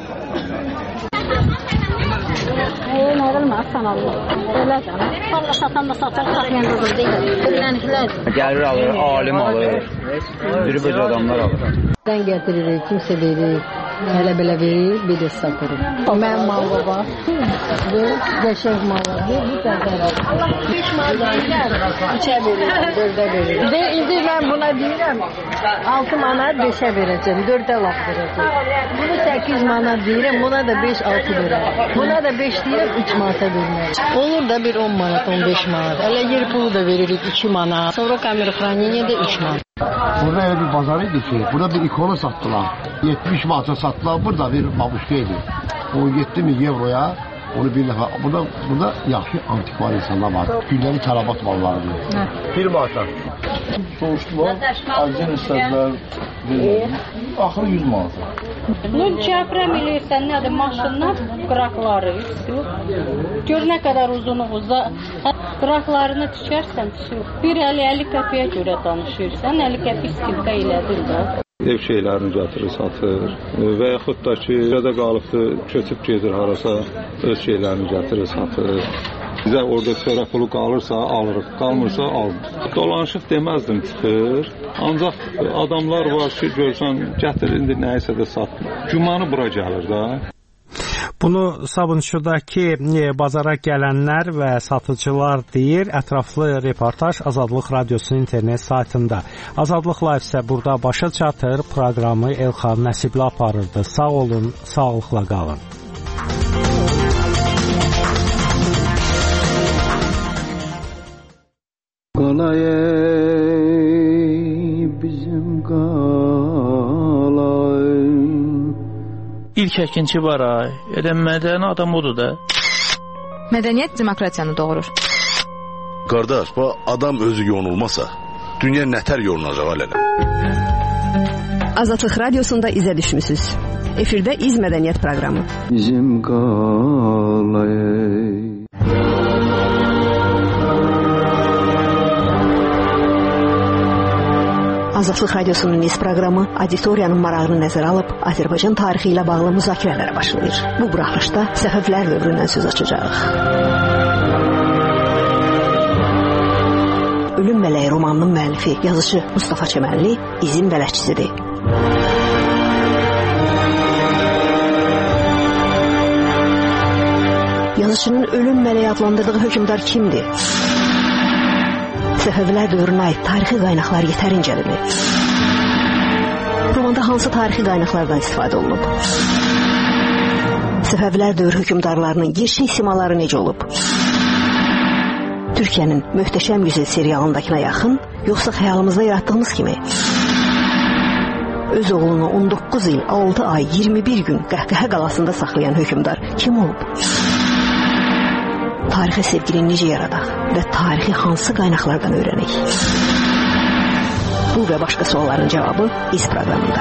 Nə bilmez sanalım. Elə canım. Valla satan da satar, satmayan da deyil. Öyrənişlər. Gəlir alır, alim alır. Cürü-böcü adamlar alır. Dən gətiririk, kimsə verir. Elə belə verir, bir də satırıq. Mənim malda var. Bu qəşəng mallar. Bu qədər. 5 manat deyirəm. 3-ə verirəm, 4-ə verirəm. İndi mən buna deyirəm, 6 manat 5-ə verəcəm, 4-ə laf verəcəm. Bunu 8 manat deyirəm, buna da 5-6 verəm. Buna da 5 deyirəm, 3 manata verməyəm. Olur da bir 10 manat, 15 manat. Elə yer pulu da veririk 2 manat. Sonra kamerxraniyyə də 3 manat. Burada öyle bir pazar idi ki, burada bir ikonu sattılar. 70 manata sattılar, burada bir babuşkaydı. O 7.000 euroya, onu bir defa, burada yaxşı antikvar insanlar var. Gülleri tarabat mallardı. Bir manata. Soğuşdular, acın istədilər, axırı 100 manata. Ну, çəprəm eləyirsən, nədir, maşından qıraqları, gör nə qədər uzunluğuzda qıraqlarını tikərsən, bir 50 qəpiyə görə danışırsan, 50 qəpi istifdə elədir də. Ev şeylərini gətirir, satır və yaxud da ki, qədə qalıbdır, köçüb gedir harasa, öz şeylərini gətirir, satır. Bizə orada çörək pulu qalırsa alırıq, qalmırsa almırıq. Dolanışıq deməzdim çıxır. Ancaq adamlar var ki, görsən gətir indi nəyisə də satmır. Gümanı bura gəlir də. Bunu Sabunçudakı bazara gələnlər və satıcılar deyir. Ətraflı reportaj Azadlıq Radiosunun internet saytında. Azadlıq Live isə burada başa çatır. Proqramı Elxan Nəsibli aparırdı. Sağ olun, sağlıqla qalın. Qalay bizim qalay. İlk əkinçi var ay. Elə mədəni adam odur da. Mədəniyyət demokratiyanı doğurur. Qardaş, bu adam özü yonulmasa, dünya nətər yolunacaq alələ? Azadlıq Radiosunda izə düşmüsünüz. Efirdə İz Mədəniyyət proqramı. Bizim qalay. Azadlıq Radiosunun İz proqramı auditoriyanın marağını nəzərə alıb Azərbaycan tarixi ilə bağlı müzakirələrə başlayır. Bu buraxılışda Səfəvilər dövründən söz açacağıq. Ölüm Mələyi romanının müəllifi, yazıcı Mustafa Çəmənli İzin bələdçisidir. Yazıcının Ölüm Mələyi adlandırdığı hökmdar kimdir? Səfəvilər dövrünə aid tarixi qaynaqlar yetərincədirmi? Romanda hansı tarixi qaynaqlardan istifadə olunub? Səfəvilər dövrü hökmdarlarının gerçək simaları necə olub? Türkiyənin Möhtəşəm Yüzü serialındakına yaxın, yoxsa xəyalımızda yaratdığımız kimi? Öz oğlunu 19 il, 6 ay, 21 gün Qəhqəhə qalasında saxlayan hökmdar kim olub? Tarixə sevgini necə yaradaq və tarixi hansı qaynaqlardan öyrənək? Bu və başqa sualların cavabı İz proqramında.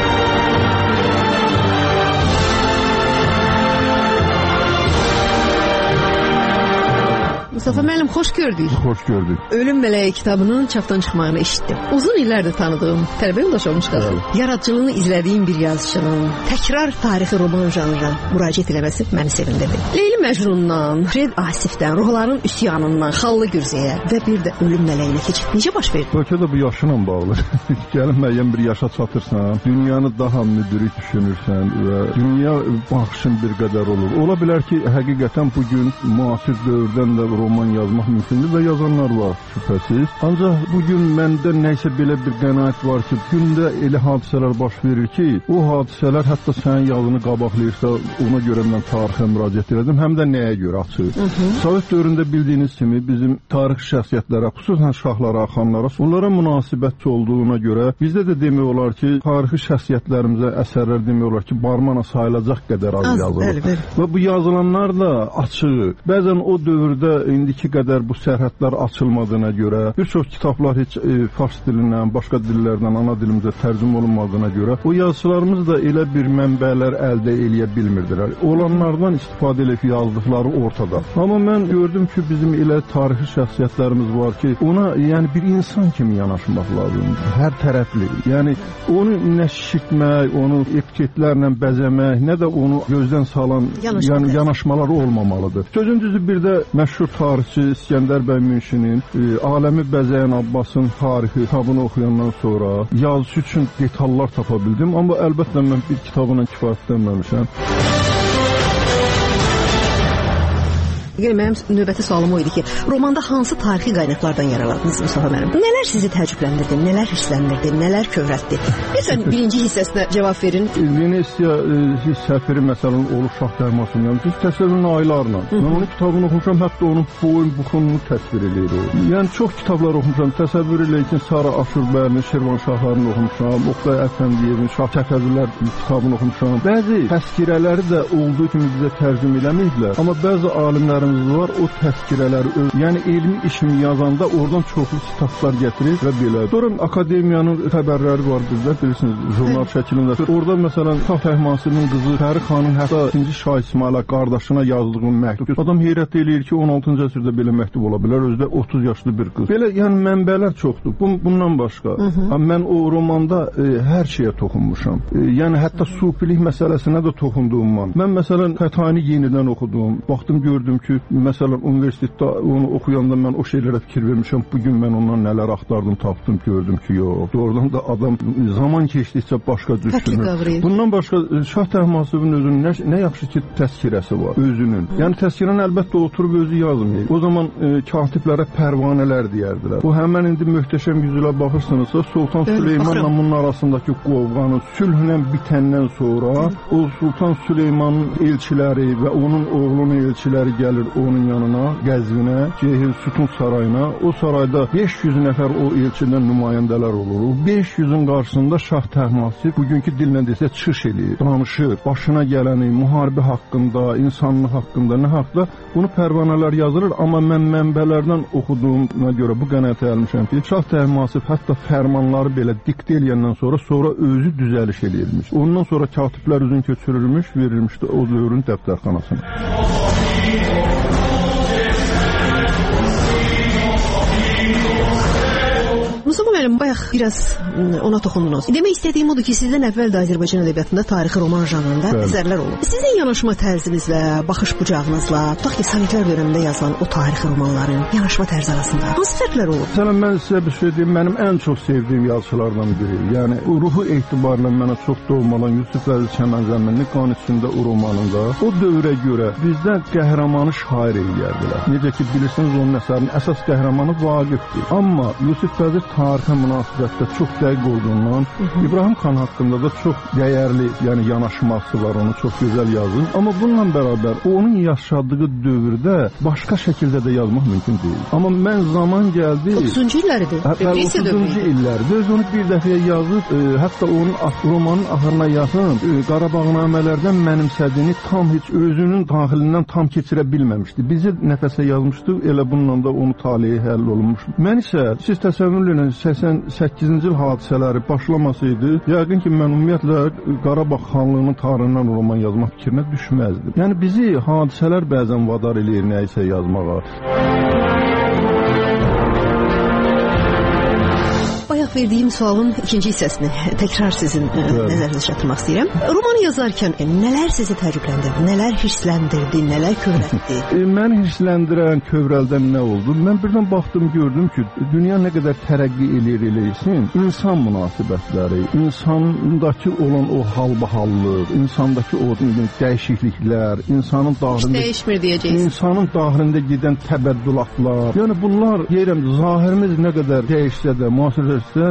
Mustafa müəllim, xoş gördük. Xoş gördük. Ölüm Mələyi kitabının çapdan çıxmağını eşitdim. Uzun illərdir tanıdığım, tələbə yoldaşı olmuş qazanım. Yaradıcılığını izlədiyim bir yazıçının təkrar tarixi roman janrına müraciət eləməsi məni sevindirdi. Leyli Məcnundan, Fred Asifdən, Ruhların Üsyanından, Xallı Gürzəyə və bir də Ölüm Mələyinə keçid necə baş verdi? Bəlkə də bu yaşınla bağlı. Gəlin müəyyən bir yaşa çatırsan, dünyanı daha müdrik düşünürsən və dünya baxışın bir qədər olur. Ola bilər ki, həqiqətən bugün müasir dövrdən də roman yazmaq mümkündür və yazanlar var şübhəsiz. Ancaq bugün məndə nəysə belə bir qənaət var ki, gündə elə hadisələr baş verir ki, o hadisələr hətta sənin yazını qabaqlayırsa, ona görə mən tarixə müraciət edirdim, həm də nəyə görə açır. Sovet dövründə bildiyiniz kimi bizim tarix şəxsiyyətlərə, xüsusən şahlara, xanlara, onlara münasibətçi olduğuna görə bizdə də demək olar ki, tarixi şəxsiyyətlərimizə əsərlər demək olar ki, barmana sayılacaq qədər az yazılır. Və bu yazılanlar da açıq. Bəzən o dövrdə indiki qədər bu sərhədlər açılmadığına görə, bir çox kitablar heç fars dilindən, başqa dillərdən ana dilimizə tərcümə olunmadığına görə o yazıçılarımız da elə bir mənbələr əldə eləyə bilmirdilər. Olanlardan istifadə edib yazdıqları ortada. Amma mən gördüm ki, bizim elə tarixi şəxsiyyətlərimiz var ki, ona yəni bir insan kimi yanaşmaq lazımdır. Hər tərəfli. Yəni onu nə şişirtmək, onu etiketlərlə bəzəmək, nə də onu gözdən salan yanaşmalar olmamalıdır. Sözün düzü bir də məşhur tarixçi İskəndər bəy Münşinin Aləmi Bəzəyən Abbasın tarixi kitabını oxuyandan sonra yazısı üçün detallar tapa bildim. Amma əlbəttə mən bir kitabına kifayətlənməmişəm. Mənim növbəti sualım o idi ki, romanda hansı tarixi qaynaqlardan yaraladınız Mustafa müəllim? Nələr sizi təəccübləndirdi, nələr hirsləndirdi, nələr kövrətdi? Lütfən birinci hissəsinə cavab verin. Venesiya səfiri məsələn olur Şah Dərmasından. Siz təsəvvürün aylarla. Mən onun kitabını oxumuşam, hətta onun boyun buxununu təsvir edir o. Yəni çox kitablar oxumuşam. Təsəvvür elə ki, Sara Aşurbəyinin, Şirvanşahlarını oxumuşam, Oqtay Əfəndiyevin Şah Təfəvvürlər kitabını oxumuşam. Bəzi təzkirələri də olduğu kimi bizə tərcümə eləməyiblər. Amma bəzi alimlər var, o təzkirələri, yəni elmi işini yazanda oradan çoxlu sitatlar gətirir və belə. Sonra akademiyanın xəbərləri var bizdə, bilirsiniz, jurnal şəklində. Orada məsələn Şah Təhmansibin qızı Fəri xanın hətta 2-ci Şah İsmayıla qardaşına yazdığı məktub. Adam heyrət eləyir ki, 16-cı əsrdə belə məktub ola bilər, özü də 30 yaşlı bir qız. Belə yəni mənbələr çoxdur. Bundan başqa. Mən o romanda hər şeyə toxunmuşam. Yəni hətta sufilik məsələsinə də toxunduğum var. Mən məsələn Fətani yenidən oxudum. Baxdım, gördüm ki, məsələn, universitetdə onu oxuyanda mən o şeylərə fikir vermişəm. Bugün mən ondan nələr axtardım, tapdım, gördüm ki, yox. Doğrudan da adam zaman keçdikcə başqa düşünür. Bundan başqa Şah Təhmasibin özünün nə yaxşı ki, təzkirəsi var, özünün. Yəni təzkirəni əlbəttə oturub özü yazmayıb. O zaman katiblərə pərvanələr deyərdilər. Bu həmən indi möhtəşəm yüzülə baxırsınızsa, Sultan Süleymanla bunun arasındakı qovğanın sülhlə bitəndən sonra o Sultan Süleymanın elçiləri və onun oğlunun elçiləri gəlir onun yanına, Qəzvinə, Cehil Sütun sarayına. O sarayda 500 nəfər o elçidən nümayəndələr olur. O 500-ün qarşısında Şah Təhmasib bugünkü dillə desə çıxış eləyir, danışır. Başına gələni, müharibə haqqında, insanlıq haqqında, nə haqqda bunu pərvanələr yazılır. Amma mən mənbələrdən oxuduğuma görə bu qənaətə gəlmişəm ki, Şah Təhmasib hətta fərmanları belə diktə eləyəndən sonra özü düzəliş eləyirmiş. Ondan sonra katiblər üzün köçürülmüş, verilmişdi o dövrün dəftərxanasına. Mustafa müəllim, bayaq biraz ona toxundunuz. Demək istədiyim odur ki, sizdən əvvəl də Azərbaycan ədəbiyyatında tarixi roman janrında əsərlər olub. Sizin yanaşma tərzinizlə, baxış bucağınızla, tutaq ki, Sovetlər dövründə yazılan o tarixi romanların yanaşma tərzi arasında hansı fərqlər olub? Məsələn, mən sizə bir şey deyim, mənim ən çox sevdiyim yazıçılardan biri. Yəni, ruhu etibarla mənə çox doğmalan Yusif Əziz Çəmənzəminli Qan içində o romanında o dövrə görə bizdə qəhrəmanı şair eləyərdilər. Necə ki, bilirsiniz, onun əsərinin əsas qəhrəmanı Vaqifdir. Amma Yusif Əziz tarixə münasibətdə çox dəqiq olduğundan İbrahim xan haqqında da çox dəyərli, yəni yanaşması var, onu çox gözəl yazır. Amma bununla bərabər onun yaşadığı dövrdə başqa şəkildə də yazmaq mümkün deyil. Amma mən zaman gəldi 30-cu illəridir. 30-cu illərdir. Öz onu bir dəfəyə yazıb, hətta onun romanın axırına yaxın Qarabağnamələrdən mənimsədiyini tam heç özünün daxilindən tam keçirə bilməmişdi. Bizi nəfəsə yazmışdı, elə bununla da onu taleyi həll olunmuş. Mən isə siz təsəvvür edin 88-ci il hadisələri başlamasaydı, yəqin ki, mən ümumiyyətlə Qarabağ xanlığının tarixindən roman yazmaq fikrinə düşməzdim. Yəni bizi hadisələr bəzən vadar eləyir nəyisə yazmağa. Bayaq verdiyim sualın ikinci hissəsini təkrar sizin nəzərinizə çatdırmaq istəyirəm. Romanı yazarkən nələr sizi təəccübləndirdi, nələr hirsləndirdi, nələr kövrəltdi? Məni hirsləndirən, kövrəldən nə oldu? Mən birdən baxdım, gördüm ki, dünya nə qədər tərəqqi eləyirsin, insan münasibətləri, insandakı olan o halbahallıq, insandakı o dəyişikliklər, insanın daxilində gedən təbəddülatlar, yəni bunlar, deyirəm, zahirimiz nə qədər dəyişsə də, müasir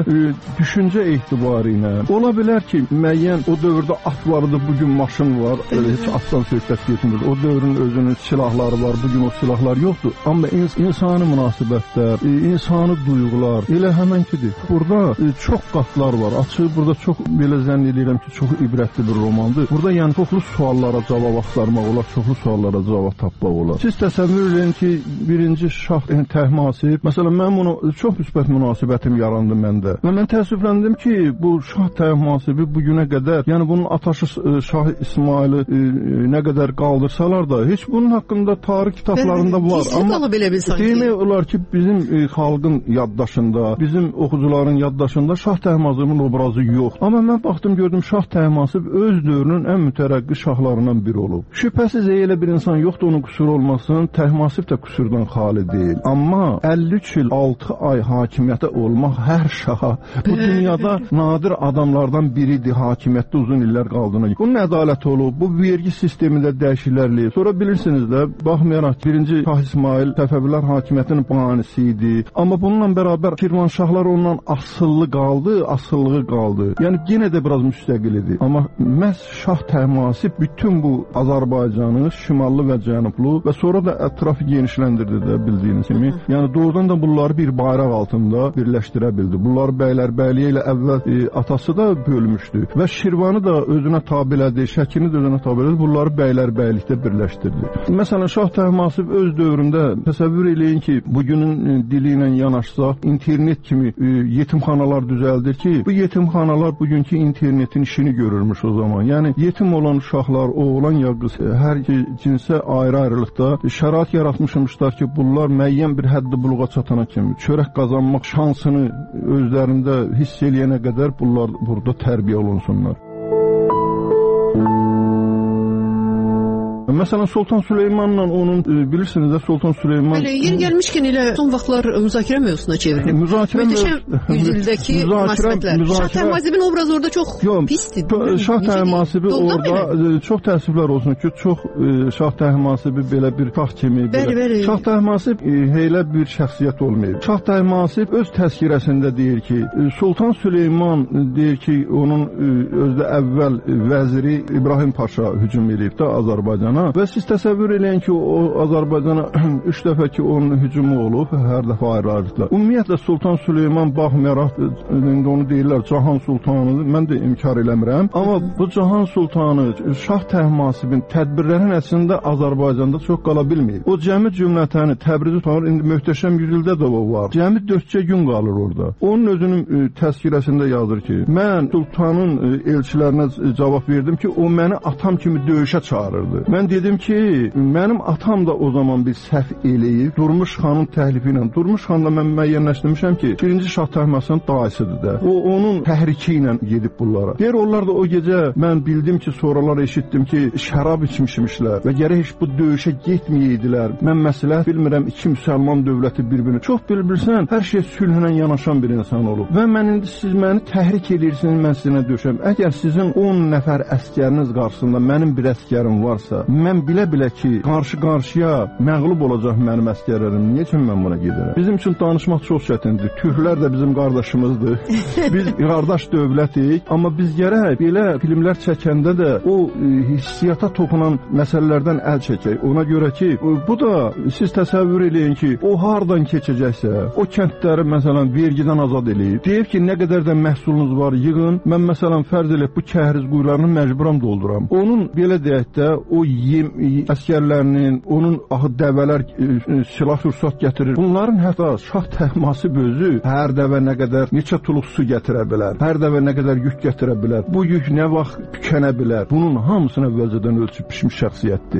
düşüncə etibarı ilə ola bilər ki, müəyyən o dövrdə at vardı, bugün maşın var, heç atdan söhbət getmir. O dövrün özünün silahları var, bugün o silahlar yoxdur. Amma insani münasibətlər, insani duyğular elə həmənkidir. Burada çox qatlar var. Açıq, burada çox belə zənn edirəm ki, çox ibrətli bir romandır. Burada yəni çoxlu suallara cavab axtarmaq olar, çoxlu suallara cavab tapmaq olar. Siz təsəvvür edin ki, birinci Şah Təhmasib, məsələn, mən bunu çox müsbət münasibətim yarandı məndə. Və mən təəssüfləndim ki, bu Şah Təhmasibi bugünə qədər, yəni bunun ataşı Şah İsmaili nə qədər qaldırsalar da, heç bunun haqqında tarix kitablarında var. Amma demək olar ki, bizim xalqın yaddaşında, bizim oxucuların yaddaşında Şah Təhmasibin obrazı yox. Amma mən baxdım, gördüm, Şah Təhmasib öz dövrünün ən mütərəqqi şahlarından biri olub. Şübhəsiz elə bir insan yoxdur, onun qüsuru olmasın, Təhmasib də qüsurdan xali deyil. Amma 53 il 6 ay hakimiyyətə olmaq hər şaha bu dünyada nadir adamlardan biridir, hakimiyyətdə uzun illər qaldığına. Bunun ədaləti olub, bu vergi sistemində dəyişikliklər. Sonra bilirsiniz də, baxmayaraq birinci Şah İsmail Səfəvilər hakimiyyətinin banisi idi. Amma bununla bərabər Şirvanşahlar ondan asıllı qaldı, asıllığı qaldı. Yəni yenə də biraz müstəqil idi. Amma məhz Şah Təhmasib bütün bu Azərbaycanı, şimallı və cənublu və sonra da ətrafı genişləndirdi də bildiyiniz kimi. Yəni doğrudan da bunları bir bayraq altında birləşdirə bildi. Bunlar bəylərbəyliyi ilə əvvəl atası da bölmüşdü və Şirvanı da özünə tabe elədi, Şəkini də özünə tabe elədi. Bunları bəylərbəylikdə birləşdirdi. Məsələn, Şah Təhmasib öz dövründə təsəvvür eləyin ki, bugünün dili ilə yanaşsaq, internet kimi yetimxanalar düzəldir ki, bu yetimxanalar bugünkü internetin işini görürmüş o zaman. Yəni yetim olan uşaqlar, oğlan ya qız, hər cinsə ayrı-ayrılıqda şərait yaratmışmışlar ki, bunlar müəyyən bir həddi buluğa çatana kimi çörək qazanmaq şansını özlərində hiss eləyənə qədər bunlar burada tərbiyə olunsunlar. Məsələn, Sultan Süleymanla onun bilirsiniz də Sultan Süleyman Yeri gəlmişkən elə son vaxtlar müzakirə mövzusuna çevrilib. Möhtəşəm yüzyıldakı münasibətlər. Şah Təhmasibin obrazı orada çox pisdir. Şah Təhmasibi orada çox təəssüflər olsun ki, çox Şah Təhmasibi belə bir şah kimi belə. Şah Təhmasib elə bir şəxsiyyət olmayıb. Şah Təhmasib öz təzkirəsində deyir ki, Sultan Süleyman deyir ki, onun özdə əvvəl vəziri İbrahim Paşa hücum edib də Azərbaycana və siz təsəvvür eləyin ki, o Azərbaycana 3 dəfə ki, onun hücumu olub, hər dəfə ayrı-ayrılıqlar. Ümumiyyətlə Sultan Süleyman baxmayaraq, indi onu deyirlər Cahan Sultanıdır, mən də inkar eləmirəm, amma bu Cahan Sultanı Şah Təhmasibin tədbirlərin əslində Azərbaycanda çox qala bilməyib. O cəmi cümlətəni Təbrizi tutar, indi möhtəşəm yüzyılda da o var. Cəmi 4 gün qalır orada. Onun özünün təzkirəsində yazır ki, mən Sultanın elçilərinə cavab verdim ki, o məni atam kimi döyüşə çağırırdı. Mən dedim ki, mənim atam da o zaman bir səhv eləyib, Durmuş xanın təhlifi ilə. Durmuş xan da mən müəyyənləşdirmişəm ki, 1-ci Şah Təhmasibin dayısıdır da. O, onun təhriki ilə gedib bunlara. Deyir, onlar da o gecə mən bildim ki, sonralar eşitdim ki, şərab içmişmişlər və gərək heç bu döyüşə getməyəydilər. Mən məsləhət bilmirəm, iki müsəlman dövləti bir-birini. Çox bilirsən, hər şey sülhlə yanaşan bir insan olub. Və mən indi siz məni təhrik edirsiniz, mən sizinlə döyüşəm. Əgər sizin 10 nəfər əskəriniz qarşısında mənim bir əskərim varsa, mən bilə-bilə ki, qarşı-qarşıya məğlub olacaq mənim əskərlərim. Niyə üçün mən buna gedirəm? Bizim üçün danışmaq çox çətindir. Türklər də bizim qardaşımızdır. Biz qardaş dövlətik, amma biz gərək belə filmlər çəkəndə də o hissiyata toxunan məsələlərdən əl çəkək. Ona görə ki, bu da siz təsəvvür eləyin ki, o hardan keçəcəksə, o kəndləri məsələn vergidən azad eləyib. Deyib ki, nə qədər də məhsulunuz var, yığın. Mən məsələn fərz eləyib bu kəhriz quyularını məcburam dolduram. Onun belə deyək də o əskərlərinin, onun axı dəvələr silah sursat gətirir. Bunların hətta Şah Təhmasib özü hər dəvə nə qədər neçə tuluq su gətirə bilər, hər dəvə nə qədər yük gətirə bilər, bu yük nə vaxt tükənə bilər. Bunun hamısını əvvəlcədən ölçüb pişmiş şəxsiyyətdir.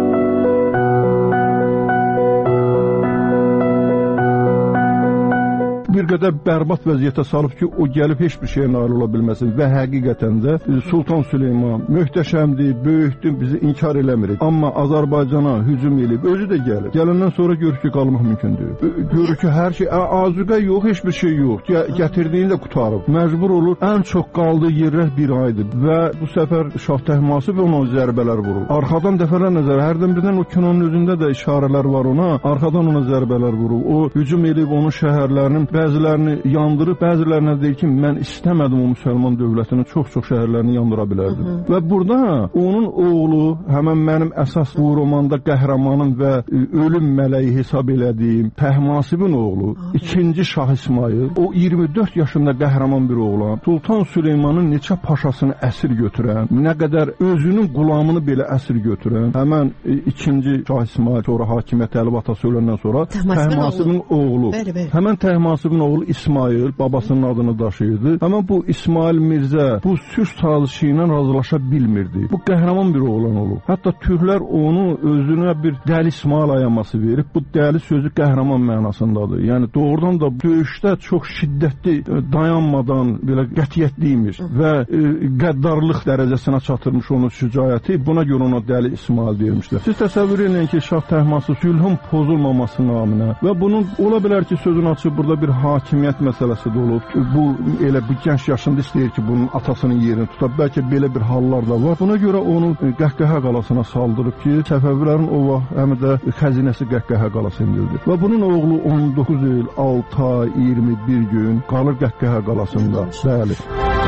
Bir qədər bərbad vəziyyətə salıb ki, o gəlib heç bir şeyə nail ola bilməsin və həqiqətən də Sultan Süleyman möhtəşəmdir, böyükdür, bizi inkar eləmirik. Amma Azərbaycana hücum edib, özü də gəlib. Gələndən sonra görür ki, qalmaq mümkündür. Görür ki, hər şey, azuqə yox, heç bir şey yox. Gətirdiyini də qutarıb. Məcbur olur, ən çox qaldığı yerlər bir aydır və bu səfər Şah Təhmasib ona zərbələr vurur. Arxadan dəfələr nəzər, hərdən birdən o kinonun özündə də işarələr var ona, arxadan ona zərbələr vurur. O hücum edib onun şəhərlərinin bəzilərini yandırıb, bəzilərinə deyir ki, mən istəmədim o müsəlman dövlətinin çox-çox şəhərlərini yandıra bilərdim. Və burada onun oğlu, həmən mənim əsas bu romanda qəhrəmanım və ölüm mələyi hesab elədiyim Təhmasibin oğlu, 2-ci Şah İsmayıl, o 24 yaşında qəhrəman bir oğlan, Sultan Süleymanın neçə paşasını əsir götürən, nə qədər özünün qulamını belə əsir götürən, həmən 2-ci Şah İsmayıl, sonra hakimiyyət əli atası öləndən sonra Təhmasibin oğlu, həmən Təhmasibin oğlu İsmayıl babasının adını daşıyırdı. Həmən bu İsmail Mirzə bu sülh sazişi ilə razılaşa bilmirdi. Bu qəhrəman bir oğlan olub. Hətta türklər onu özünə bir Dəli İsmail ayaması verib. Bu dəli sözü qəhrəman mənasındadır. Yəni doğrudan da döyüşdə çox şiddətli, dayanmadan belə qətiyyətliymiş və qəddarlıq dərəcəsinə çatırmış onun şücaəti. Buna görə ona Dəli İsmail deyilmişlər. Siz təsəvvür edin ki, Şah Təhmasib sülhün pozulmaması naminə və bunun ola bilər ki, sözünü açıb burada bir hakimiyyət məsələsi də olub. Bu elə bu gənc yaşında istəyir ki, bunun atasının yerini tutar. Bəlkə belə bir hallar da var. Buna görə onu Qəhqəhə qalasına saldırıb ki, Səfəvilərin o vaxt həm də xəzinəsi Qəhqəhə qalasındadır. Və bunun oğlu 19 il, 6 ay, 21 gün qalır Qəhqəhə qalasında. Bəli.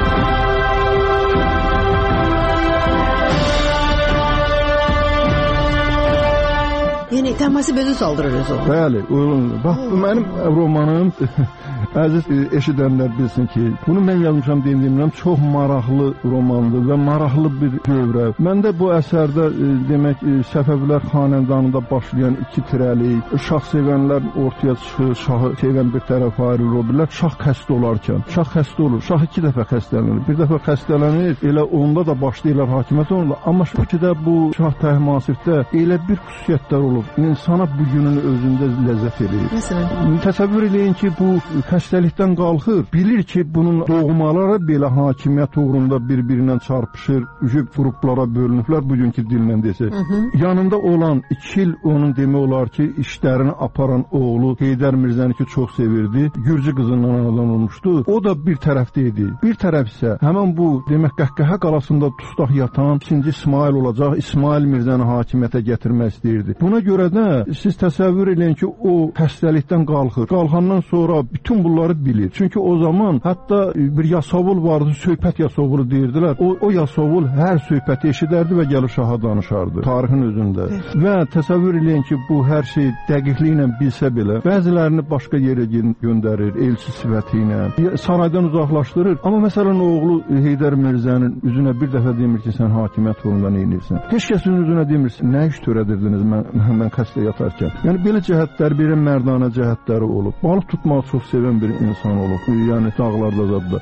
Yəni Təhmasib özü saldırır özü. Bəli, bax bu mənim romanım əziz eşidənlər bilsin ki, bunu mən yazmışam deyim, çox maraqlı romandır və maraqlı bir dövrə. Məndə bu əsərdə demək Səfəvilər xanədanında başlayan iki tirəli, şah sevənlər ortaya çıxır, şahı sevən bir tərəf ayrılır, o birlər şah xəstə olarkən, şah xəstə olur, şah 2 dəfə xəstələnir, bir dəfə xəstələnir, elə onda da başlayırlar hakimiyyət onunla, amma şu ki də bu Şah Təhmasibdə elə bir xüsusiyyətlər olur, insana bu günün özündə ləzzət eləyir. Məsələn, təsəvvür eləyin ki, bu xəstəlikdən qalxır, bilir ki, bunun doğmaları belə hakimiyyət uğrunda bir-birinə çarpışır, qruplara bölünüblər, bugünkü dillə desək. Yanında olan 2 il onun demək olar ki, işlərini aparan oğlu Heydər Mirzəni ki, çox sevirdi, Gürcü qızından anadan olmuşdu. O da bir tərəfdə idi. Bir tərəf isə həmin bu, demək, Qəhqəhə qalasında dustaq yatan 2-ci İsmail olacaq, İsmail Mirzəni hakimiyyətə gətirmək istəyirdi. Buna görə də siz təsəvvür edin ki, o xəstəlikdən qalxır. Qalxandan sonra bütün bunları bilir. Çünki o zaman hətta bir Yasovul vardı, söhbət Yasovulu deyirdilər. O Yasovul hər söhbəti eşidərdi və gəlib şaha danışardı tarixin özündə. Və təsəvvür edin ki, bu hər şey dəqiqliklə bilsə belə, bəzilərini başqa yerə göndərir, elçi sifəti ilə, saraydan uzaqlaşdırır. Amma məsələn, oğlu Heydər Mirzənin üzünə bir dəfə demir ki, sən hakimiyyət uğrunda nə edirsən? Heç kəsin üzünə demirsən, nə iş törədirdiniz mən xəstə yatarkən? Yəni, belə cəhətlər, belə mərdanə cəhətləri olub. Balıq tutmağı çox sevən bir insan olub, yəni dağlarda zadda.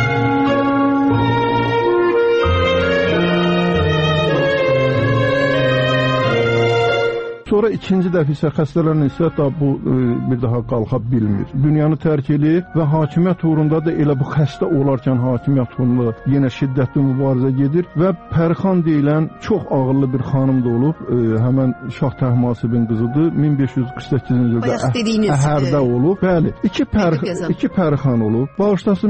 Sonra ikinci dəfə isə xəstələrin isə da bu bir daha qalxa bilmir. Dünyanı tərk edir və hakimiyyət uğrunda da elə bu xəstə olarkən hakimiyyət uğrunda yenə şiddətli mübarizə gedir və Pərixan deyilən çox ağıllı bir xanım da olub. Həmən Şah Təhmasibin qızıdır. 1548-ci ildə Əhərdə olub. Bəli, iki Pərixan olub. Bağışlasın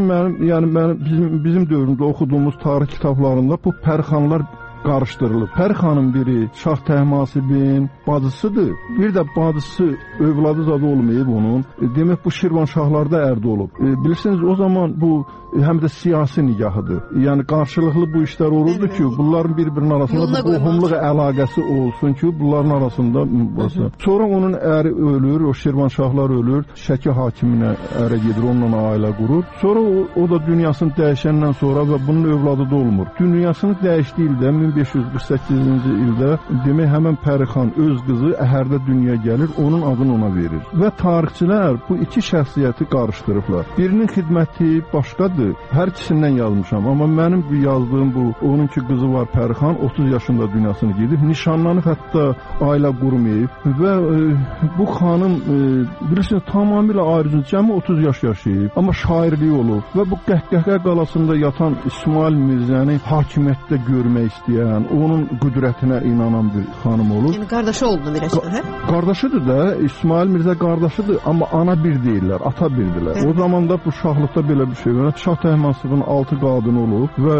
mənim bizim dövrümüzdə oxuduğumuz tarix kitablarında bu Pərixanlar qarışdırılıb. Pərixanın biri Şah Təhmasibin bacısıdır. Bir də bacısı övladı zadı olmayıb onun. Demək bu Şirvanşahlarda ərdə olub. Bilirsiniz, o zaman bu həm də siyasi nigahıdır. Yəni qarşılıqlı bu işlər olurdu ki, bunların bir-birinin arasında bu qohumluq əlaqəsi olsun ki, bunların arasında olsun. Sonra onun əri ölür, o Şirvanşahlar ölür, Şəki hakiminə ərə gedir, onunla ailə qurur. Sonra o da dünyasını dəyişəndən sonra və bunun övladı da olmur. Dünyasını dəyişdiyi ildə 1548-ci ildə demək həmən Pərixan öz qızı Əhərdə dünyaya gəlir, onun adını ona verir. Və tarixçilər bu iki şəxsiyyəti qarışdırıblar. Birinin xidməti başqadır. Hər ikisindən yazmışam, amma mənim yazdığım bu, onun ki qızı var Pərixan, 30 yaşında dünyasını gedib, nişanlanıb, hətta ailə qurmayıb və bu xanım bilirsiniz, tamamilə ayrıca cəmi 30 yaş yaşayıb, amma şairliyi olub və bu Qəhqəhə qalasında yatan İsmail Mirzəni hakimiyyətdə görmək istəyən, onun qüdrətinə inanan bir xanım olub. Yəni qardaşı oldu Mirəşlər, hə? Qardaşıdır da, İsmail Mirzə qardaşıdır, amma ana bir deyirlər, ata birdirlər. O zaman da bu şahlıqda belə bir şey var. Şah Təhmasibin 6 qadını olub və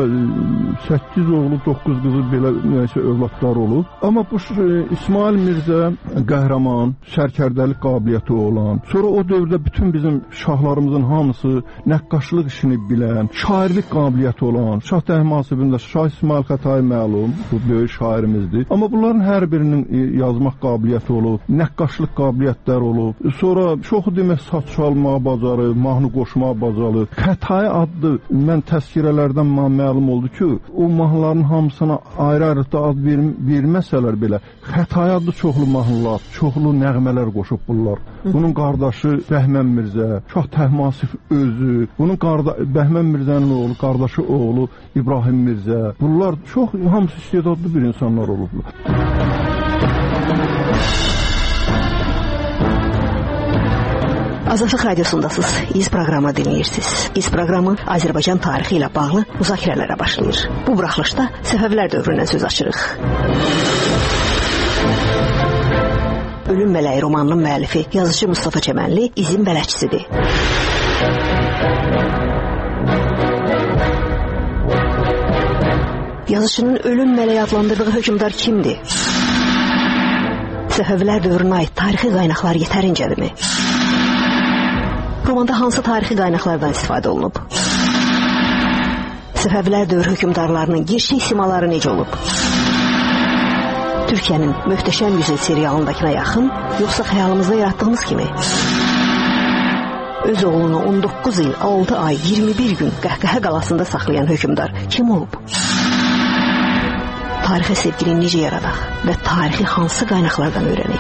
8 oğlu, 9 qızı belə nəysə övladlar olub. Amma bu İsmail Mirzə qəhrəman, sərkərdəlik qabiliyyəti olan, sonra o dövrdə bütün bizim şahlarımızın hamısı nəqqaşlıq işini bilən, şairlik qabiliyyəti olan, Şah Təhmasibin də Şah İsmail Xətai məlum, bu böyük şairimizdir. Amma bunların hər birinin yazmaq qabiliyyəti olub, nəqqaşlıq qabiliyyətlər olub. Sonra çoxu demək saç çalmağa bacarır, mahnı qoşmağa bacarır. Xətai adlı mən təzkirələrdən məlum oldu ki, o mahnıların hamısına ayrı-ayrı ad verməsələr belə, Xətai adlı çoxlu mahnılar, çoxlu nəğmələr qoşub bunlar. Bunun qardaşı Bəhmən Mirzə, Şah Təhmasib özü, bunun Bəhmən Mirzənin oğlu, qardaşı oğlu İbrahim Mirzə. Bunlar çox hamısı istedadlı bir insanlar olublar. Azadlıq Radiosundasınız. İz proqramı dinləyirsiniz. İz proqramı Azərbaycan tarixi ilə bağlı müzakirələrə başlayır. Bu buraxılışda Səfəvilər dövründən söz açırıq. Ölüm Mələyi romanının müəllifi yazıcı Mustafa Çəmənli izin bələdçisidir. Yazıcının Ölüm Mələyi adlandırdığı hökmdar kimdir? Səfəvilər dövrünə aid tarixi qaynaqlar yetərincədirmi? Romanda hansı tarixi qaynaqlardan istifadə olunub? Səfəvilər dövrü hökmdarlarının gerçək simaları necə olub? Türkiyənin Möhtəşəm Yüzü serialındakına yaxın, yoxsa xəyalımızda yaratdığımız kimi? Öz oğlunu 19 il, 6 ay, 21 gün Qəhqəhə qalasında saxlayan hökmdar kim olub? Tarixə sevgini necə yaradaq və tarixi hansı qaynaqlardan öyrənək?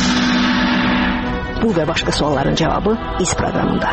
Bu və başqa sualların cavabı İz proqramında.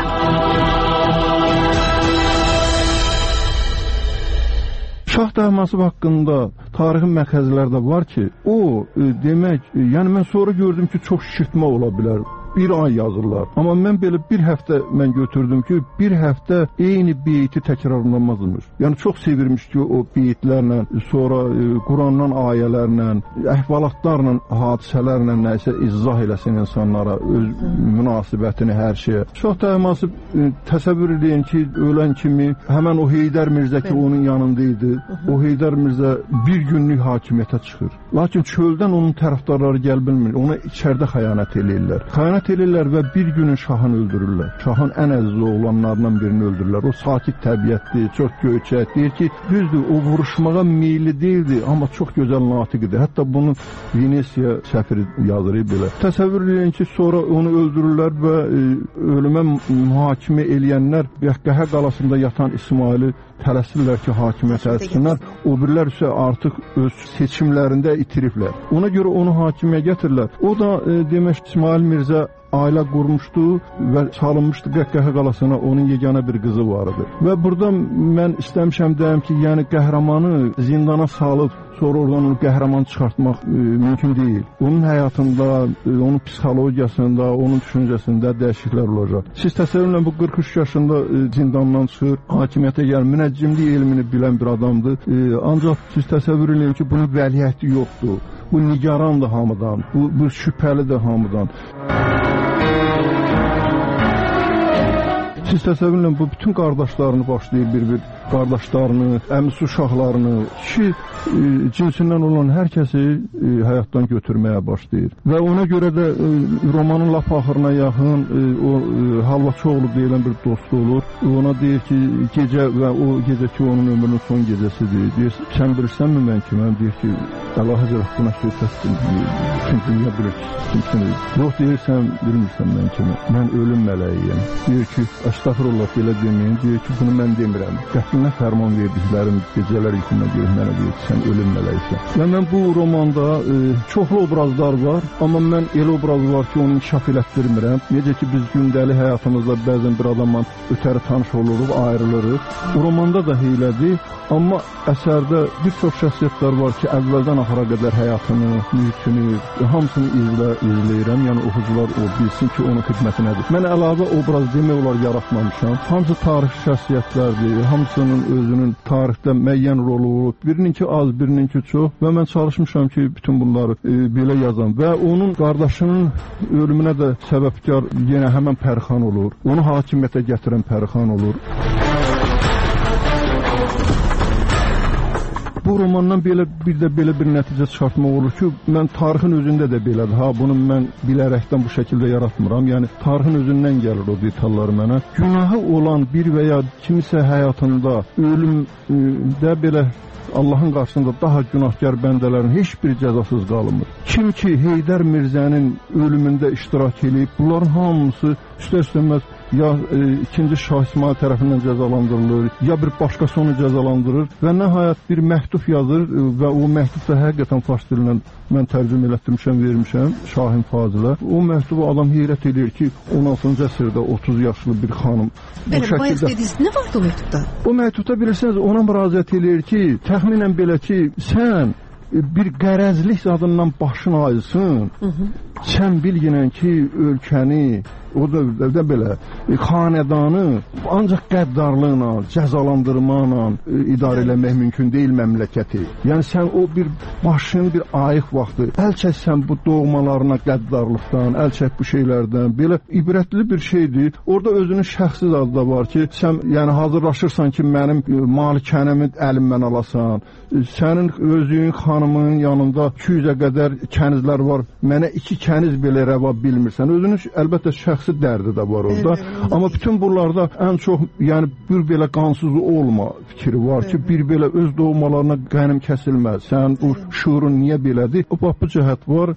Şah Təhmasib haqqında tarixi mərkəzlər də var ki, o demək, yəni mən sonra gördüm ki, çox şişirtmə ola bilər. Bir ay yazırlar. Amma mən belə bir həftə mən götürdüm ki, bir həftə eyni beyti təkrarlanmazmış. Yəni çox sevirmiş ki, o beytlərlə, sonra Qurandan ayələrlə, əhvalatlarla, hadisələrlə nəsə izah eləsin insanlara, öz münasibətini hər şeyə. Çox da münasib təsəvvür edin ki, ölən kimi həmən o Heydər Mirzə ki, onun yanında idi. O Heydər Mirzə bir günlük hakimiyyətə çıxır. Lakin çöldən onun tərəfdarları gəl bilmir. Ona içəridə xəyanət eləyirlər. Xəyanət eləyirlər və bir günün şahını öldürürlər. Şahın ən əziz oğlanlarından birini öldürürlər. O sakit təbiətli, çox göyçək. Deyir ki, düzdür, o vuruşmağa meyilli deyildi, amma çox gözəl natiq idi. Hətta bunu Venesiya səfiri yazır belə. Təsəvvür edin ki, sonra onu öldürürlər və ölümə mühakimə eləyənlər Qəhqəhə qalasında yatan İsmaili tələsirlər ki, hakimiyyətə etsinlər. O birilər isə artıq öz seçimlərində itiriblər. Ona görə onu hakimiyyəyə gətirirlər. O da demək İsmail Mirzə ailə qurmuşdu və salınmışdı Qəhqəhə qalasına, onun yeganə bir qızı vardı. Və burada mən istəmişəm deyəm ki, yəni qəhrəmanı zindana salıb sonra oradan onu qəhrəman çıxartmaq mümkün deyil. Onun həyatında, onun psixologiyasında, onun düşüncəsində dəyişikliklər olacaq. Siz təsəvvürlə bu 43 yaşında zindandan çıxır, hakimiyyətə gəlir, münəccimlik elmini bilən bir adamdır. Ancaq siz təsəvvür edin ki, bunun vəliəhdi yoxdur. Bu nigarandır hamıdan, bu şübhəlidir hamıdan. Siz təsəvvürlə bu bütün qardaşlarını başlayır bir-bir, qardaşlarını, əmisi uşaqlarını, kişi cinsindən olan hər kəsi həyatdan götürməyə başlayır. Və ona görə də romanın lap axırına yaxın o Halvaçıoğlu deyilən bir dostu olur. Ona deyir ki, gecə və o gecə ki, onun ömrünün son gecəsidir. Deyir, sən bilirsənmi mən kiməm? Deyir ki, Əlahəzrət buna söhbətdir. Bütün dünya bilir ki, kimsiniz. Yox, deyirsən, bilmirsən mən kiməm. Mən ölüm mələyiyəm. Deyir ki, əstəğfirullah belə deməyin. Deyir ki, bunu mən demirəm. Qətlinə fərman verdiklərim gecələr yuxuma girib mənə deyir ki, sən ölüm mələyiksən. Və mən bu romanda çoxlu obrazlar var, amma mən elə obraz var ki, onu inkişaf elətdirmirəm. Necə ki, biz gündəlik həyatımızda bəzən bir adamla ötəri tanış oluruq, ayrılırıq. Romanda da heylədir, amma əsərdə bir çox şəxsiyyətlər var ki, əvvəldən axıra qədər həyatını, mühitini, hamısını izləyirəm. Yəni oxucular o bilsin ki, onun xidməti nədir. Mən əlavə obraz demək olar yaratmamışam. Hamısı tarixi şəxsiyyətlərdir, hamısının özünün tarixdə müəyyən rolu olub. Birininki az, birininki çox və mən çalışmışam ki, bütün bunları belə yazam və onun qardaşının ölümünə də səbəbkar yenə həmən Pərixan olur. Onu hakimiyyətə gətirən Pərixan olur. Bu romandan belə bir nəticə çıxartmaq olur ki, mən tarixin özündə də belədir. Ha, bunu mən bilərəkdən bu şəkildə yaratmıram. Yəni tarixin özündən gəlir o detallar mənə. Günahı olan bir və ya kimisə həyatında ölümdə belə Allahın qarşısında daha günahkar bəndələrin heç bir cəzasız qalmır. Kim ki Heydər Mirzənin ölümündə iştirak edib, bunların hamısı üstə-üstəməz ya ikinci Şah İsmail tərəfindən cəzalandırılır, ya bir başqası onu cəzalandırır və nəhayət bir məktub yazır və o məktubda həqiqətən fars dilindən mən tərcümə elətdirmişəm, vermişəm Şahin Fazilə. O məktubu adam heyrət edir ki, 16-cı əsrdə 30 yaşlı bir xanım bu şəkildə... Nə vardı o məktubda? O məktubda bilirsiniz, ona müraciət edir ki, təxminən belə ki, sən bir qərəzlik zadından başın ayılsın, sən bilginən ki, ölkəni, o da belə xanədanı ancaq qəddarlıqla, cəzalandırmaqla idarə eləmək mümkün deyil məmləkəti. Yəni sən o bir başın bir ayıq vaxtı əl çəksən bu doğmalarına qəddarlıqdan, əl çək bu şeylərdən, belə ibrətli bir şeydir. Orada özünün şəxsi adı da var ki, sən yəni hazırlaşırsan ki, mənim malikənəmi əlimdən alasan, sənin özünün xanımının yanında 200-ə qədər kənizlər var, mənə 2 kəniz belə rəva bilmirsən. Özünün əlbəttə şəxsi dərdi də var orada. Amma bütün bunlarda ən çox yəni bir belə qansız olma fikri var ki, bir belə öz doğmalarına qənim kəsilməz. Sən bu şuurun niyə belədir? O bax bu cəhət var.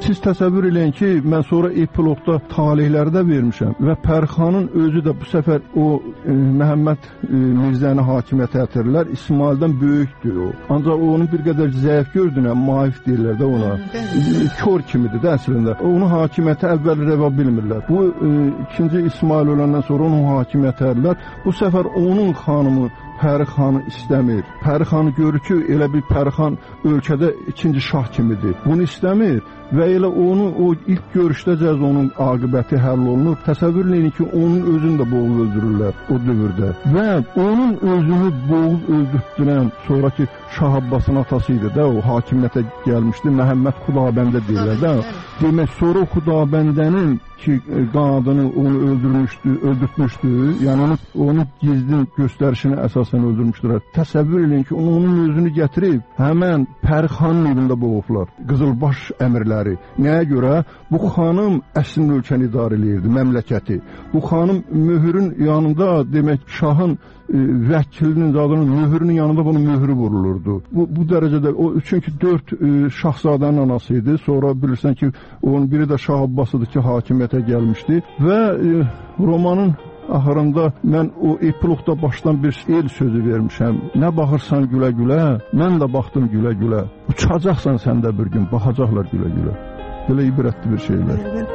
Siz təsəvvür eləyin ki, mən sonra epilogda talihləri də vermişəm və Pərxanın özü də bu səfər o Məhəmməd Mirzəni hakimiyyətə gətirirlər. İsmaildən böyükdür o. Ancaq onun bir qədər zəif gördüyünə maif deyirlər də ona. Kör kimidir də əslində. Onu hakimiyyətə əvvəl rəva bilmirlər. Bu ikinci İsmail öləndən sonra onun hakimiyyətə erlər. Bu səfər onun xanımı Pəri xanı istəmir. Pəri xanı görür ki, elə bir Pəri xan ölkədə ikinci şah kimidir. Bunu istəmir və elə onu o ilk görüşdəcəz onun aqibəti həll olunur. Təsəvvür edin ki, onun özünü də boğub öldürürlər o dövrdə. Və onun özünü boğub öldürdürən sonraki Şah Abbasın atası idi də, o hakimiyyətə gəlmişdi. Məhəmməd Xudabəndə deyirlər də. Demək, sonra Xudabəndənin ki, qadını onu öldürtmüşdü. Yəni onu gizli göstərişini əsasən öldürmüşdülər. Təsəvvür edin ki, onun özünü gətirib həmən Pəri xanın evində boğublar. Qızılbaş əmirləri. Nəyə görə? Bu xanım əslində ölkəni idarə edirdi, məmləkəti. Bu xanım möhürün yanında, demək, şahın vəkilinin zadının möhürünün yanında bunun möhürü vurulurdu. Bu dərəcədə, çünki 4 şahzadənin anası idi. Sonra bilirsən ki, onun biri də Şah Abbasıdır ki, hakimiyyətə gəlmişdi və romanın axırında mən o epilogda başdan bir el sözü vermişəm. Nə baxırsan gülə-gülə, mən də baxdım gülə-gülə. Uçacaqsan sən də bir gün, baxacaqlar gülə-gülə. Belə ibrətli bir şeylər.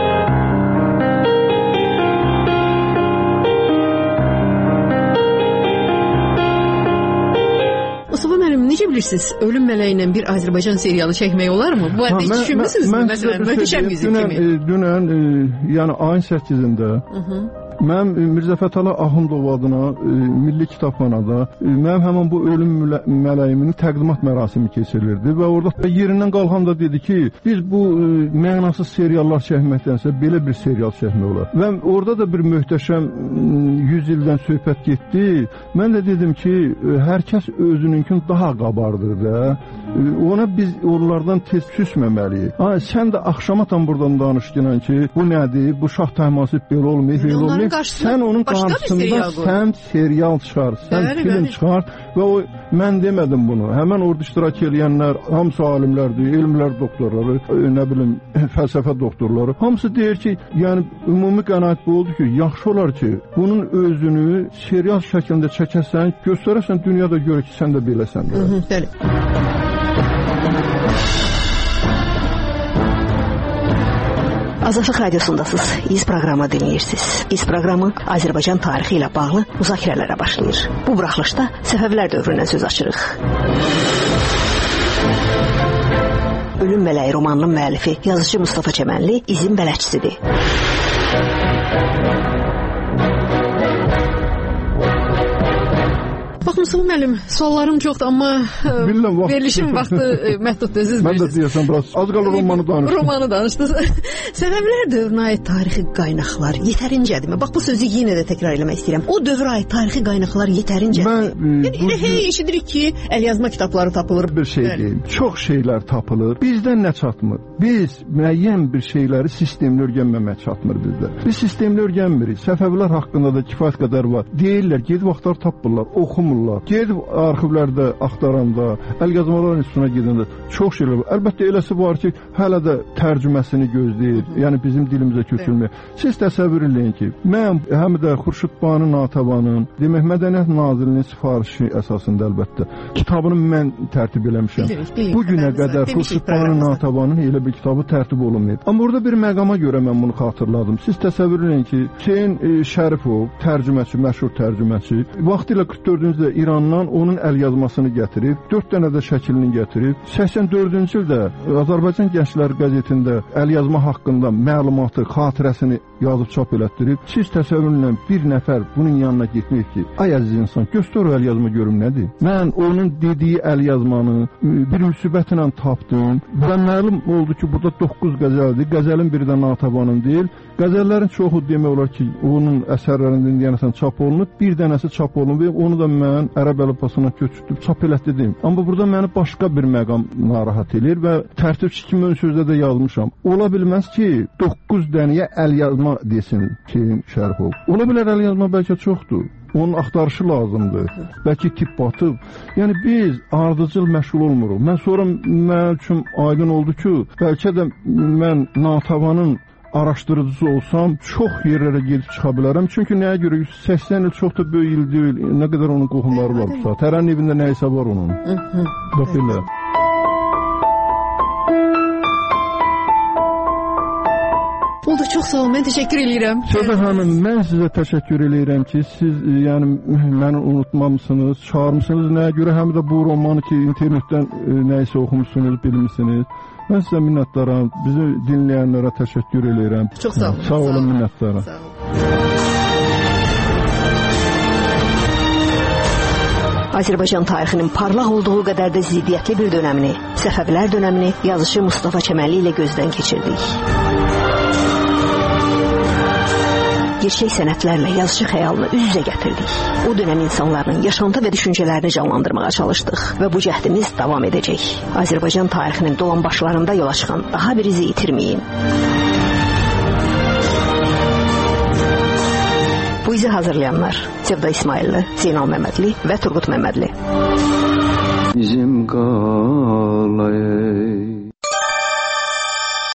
Mustafa müəllim, necə bilirsiniz, Ölüm Mələyi ilə bir Azərbaycan serialı çəkmək olarmı? Bu arada heç düşünmüsünüzmü? Məsələn, Möhtəşəm Yüzük kimi. Dünən, yəni ayın 8-də mən Mirzə Fətəli Axundov adına Milli Kitabxanada mənim həmin bu Ölüm Mələyiminin təqdimat mərasimi keçirilirdi və orada yerindən qalxan da dedi ki, biz bu mənasız seriallar çəkməkdənsə belə bir serial çəkmək olar. Və orada da bir möhtəşəm 100 ildən söhbət getdi. Mən də dedim ki, hər kəs özününkün daha qabardır da. Ona biz onlardan tez küsməməliyik. Sən də axşamatan buradan danışdın ki, bu nədir, bu şah təhmasib belə olmayıb, belə olmayıb. Sən onun qarşısında sən serial çıxar, sən film çıxar və o, mən demədim bunu. Həmən orada iştirak edenlər, hamısı alimlərdir, elmlər doktorları, nə bilim, fəlsəfə doktorları. Hamısı deyir ki, yəni ümumi qənaət bu oldu ki, yaxşı olar ki, bunun özünü serial şəklində çəkəsən, göstərəsən, dünyada görür ki, sən də beləsən. Bəli. Azadlıq Radiosundasınız. İz proqramı dinləyirsiniz. İz proqramı Azərbaycan tarixi ilə bağlı müzakirələrə başlayır. Bu buraxılışda Səfəvilər dövründən söz açırıq. Ölüm Mələyi romanının müəllifi, yazıcı Mustafa Çəmənli izin bələdçisidir. Bax, Mustafa müəllim, suallarım çoxdur, amma verilişin vaxtı məhduddur, siz bilirsiniz. Mən də deyəsən, biraz az qalır romanı danışdınız. Romanı danışdınız. Səfəvilər dövrünə aid tarixi qaynaqlar yetərincədirmi? Bax, bu sözü yenə də təkrar eləmək istəyirəm. O dövrə aid tarixi qaynaqlar yetərincədir. Yəni, eşidirik ki, əlyazma kitabları tapılır. Bir şey deyim, çox şeylər tapılır. Bizdən nə çatmır? Biz müəyyən bir şeyləri sistemli öyrənməmək çatmır bizdə. Biz sistemli öyrənmirik. Səfəvilər haqqında da kifayət qədər var. Deyirlər, gedib vaxtlar tapırlar, oxumurlar. Gedib arxivlərdə axtaranda, əlyazmalar institutuna gedəndə çox şeylər var. Əlbəttə eləsi var ki, hələ də tərcüməsini gözləyir. Yəni bizim dilimizə köçürmür. Siz təsəvvür eləyin ki, mən həm də Xurşud Banu Natəvanın, demək Mədəniyyət Nazirliyinin sifarişi əsasında əlbəttə kitabını mən tərtib eləmişəm. Bu günə qədər Xurşud Banu Natəvanın elə bir kitabı tərtib olunmayıb. Amma orada bir məqama görə mən bunu xatırladım. Siz təsəvvür eləyin ki, Hüseyn Şərifov, tərcüməçi, məşhur tərcüməçi, vaxtilə 44-cü İrandan onun əlyazmasını gətirib, 4 dənə də şəklini gətirib, 84-cü ildə Azərbaycan Gəncləri qəzetində əlyazma haqqında məlumatı, xatirəsini yazıb çap elətdirib. Siz təsəvvür edin, bir nəfər bunun yanına getməyib ki, ay əziz insan, göstər o əlyazma görüm nədir? Mən onun dediyi əlyazmanı bir müsibətlə tapdım və məlum oldu ki, burada 9 qəzəldir. Qəzəlin biri də Natəvanın deyil. Qəzəllərin çoxu demək olar ki, onun əsərlərində deyəsən çap olunub, bir dənəsi çap olunub və onu da mən ərəb əlifbasına köçürtdüm, çap elətdirdim. Amma burada məni başqa bir məqam narahat edir və tərtibçi kimi ön sözdə də yazmışam. Ola bilməz ki, 9 dənəyə əlyazma desin Hüseyn Şərifov. Ola bilər əlyazma bəlkə çoxdur. Onun axtarışı lazımdır. Bəlkə tip batıb. Yəni biz ardıcıl məşğul olmuruq. Mən sonra mənim üçün aydın oldu ki, bəlkə də mən Natavanın araşdırıcısı olsam çox yerlərə gedib çıxa bilərəm. Çünki nəyə görə 80 il çox da böyük il deyil. Nə qədər onun qohumları var bu saat. Hər an evində nə isə var onun. Bax elə. Oldu, çox sağ olun. Mən təşəkkür edirəm. Səbah xanım, mən sizə təşəkkür edirəm ki, siz yəni məni unutmamışsınız, çağırmışsınız. Nəyə görə həm də bu romanı ki, internetdən nə isə oxumuşsunuz, bilmişsiniz. Mən sizə minnətdaram. Bizi dinləyənlərə təşəkkür edirəm. Çox sağ olun. Sağ olun, minnətdaram. Sağ olun. Azərbaycan tarixinin parlaq olduğu qədər də ziddiyyətli bir dönəmini, Səfəvilər dönəmini yazıcı Mustafa Çəmənli ilə gözdən keçirdik. Gerçək sənətlərlə yazıcı xəyalını üz-üzə gətirdik. O dönəm insanların yaşantı və düşüncələrini canlandırmağa çalışdıq və bu cəhdimiz davam edəcək. Azərbaycan tarixinin dolambaçlarında yola çıxan daha bir izi itirməyin. Bu izi hazırlayanlar Sevda İsmailli, Zeynal Məmmədli və Turqut Məmmədli. Bizim qalay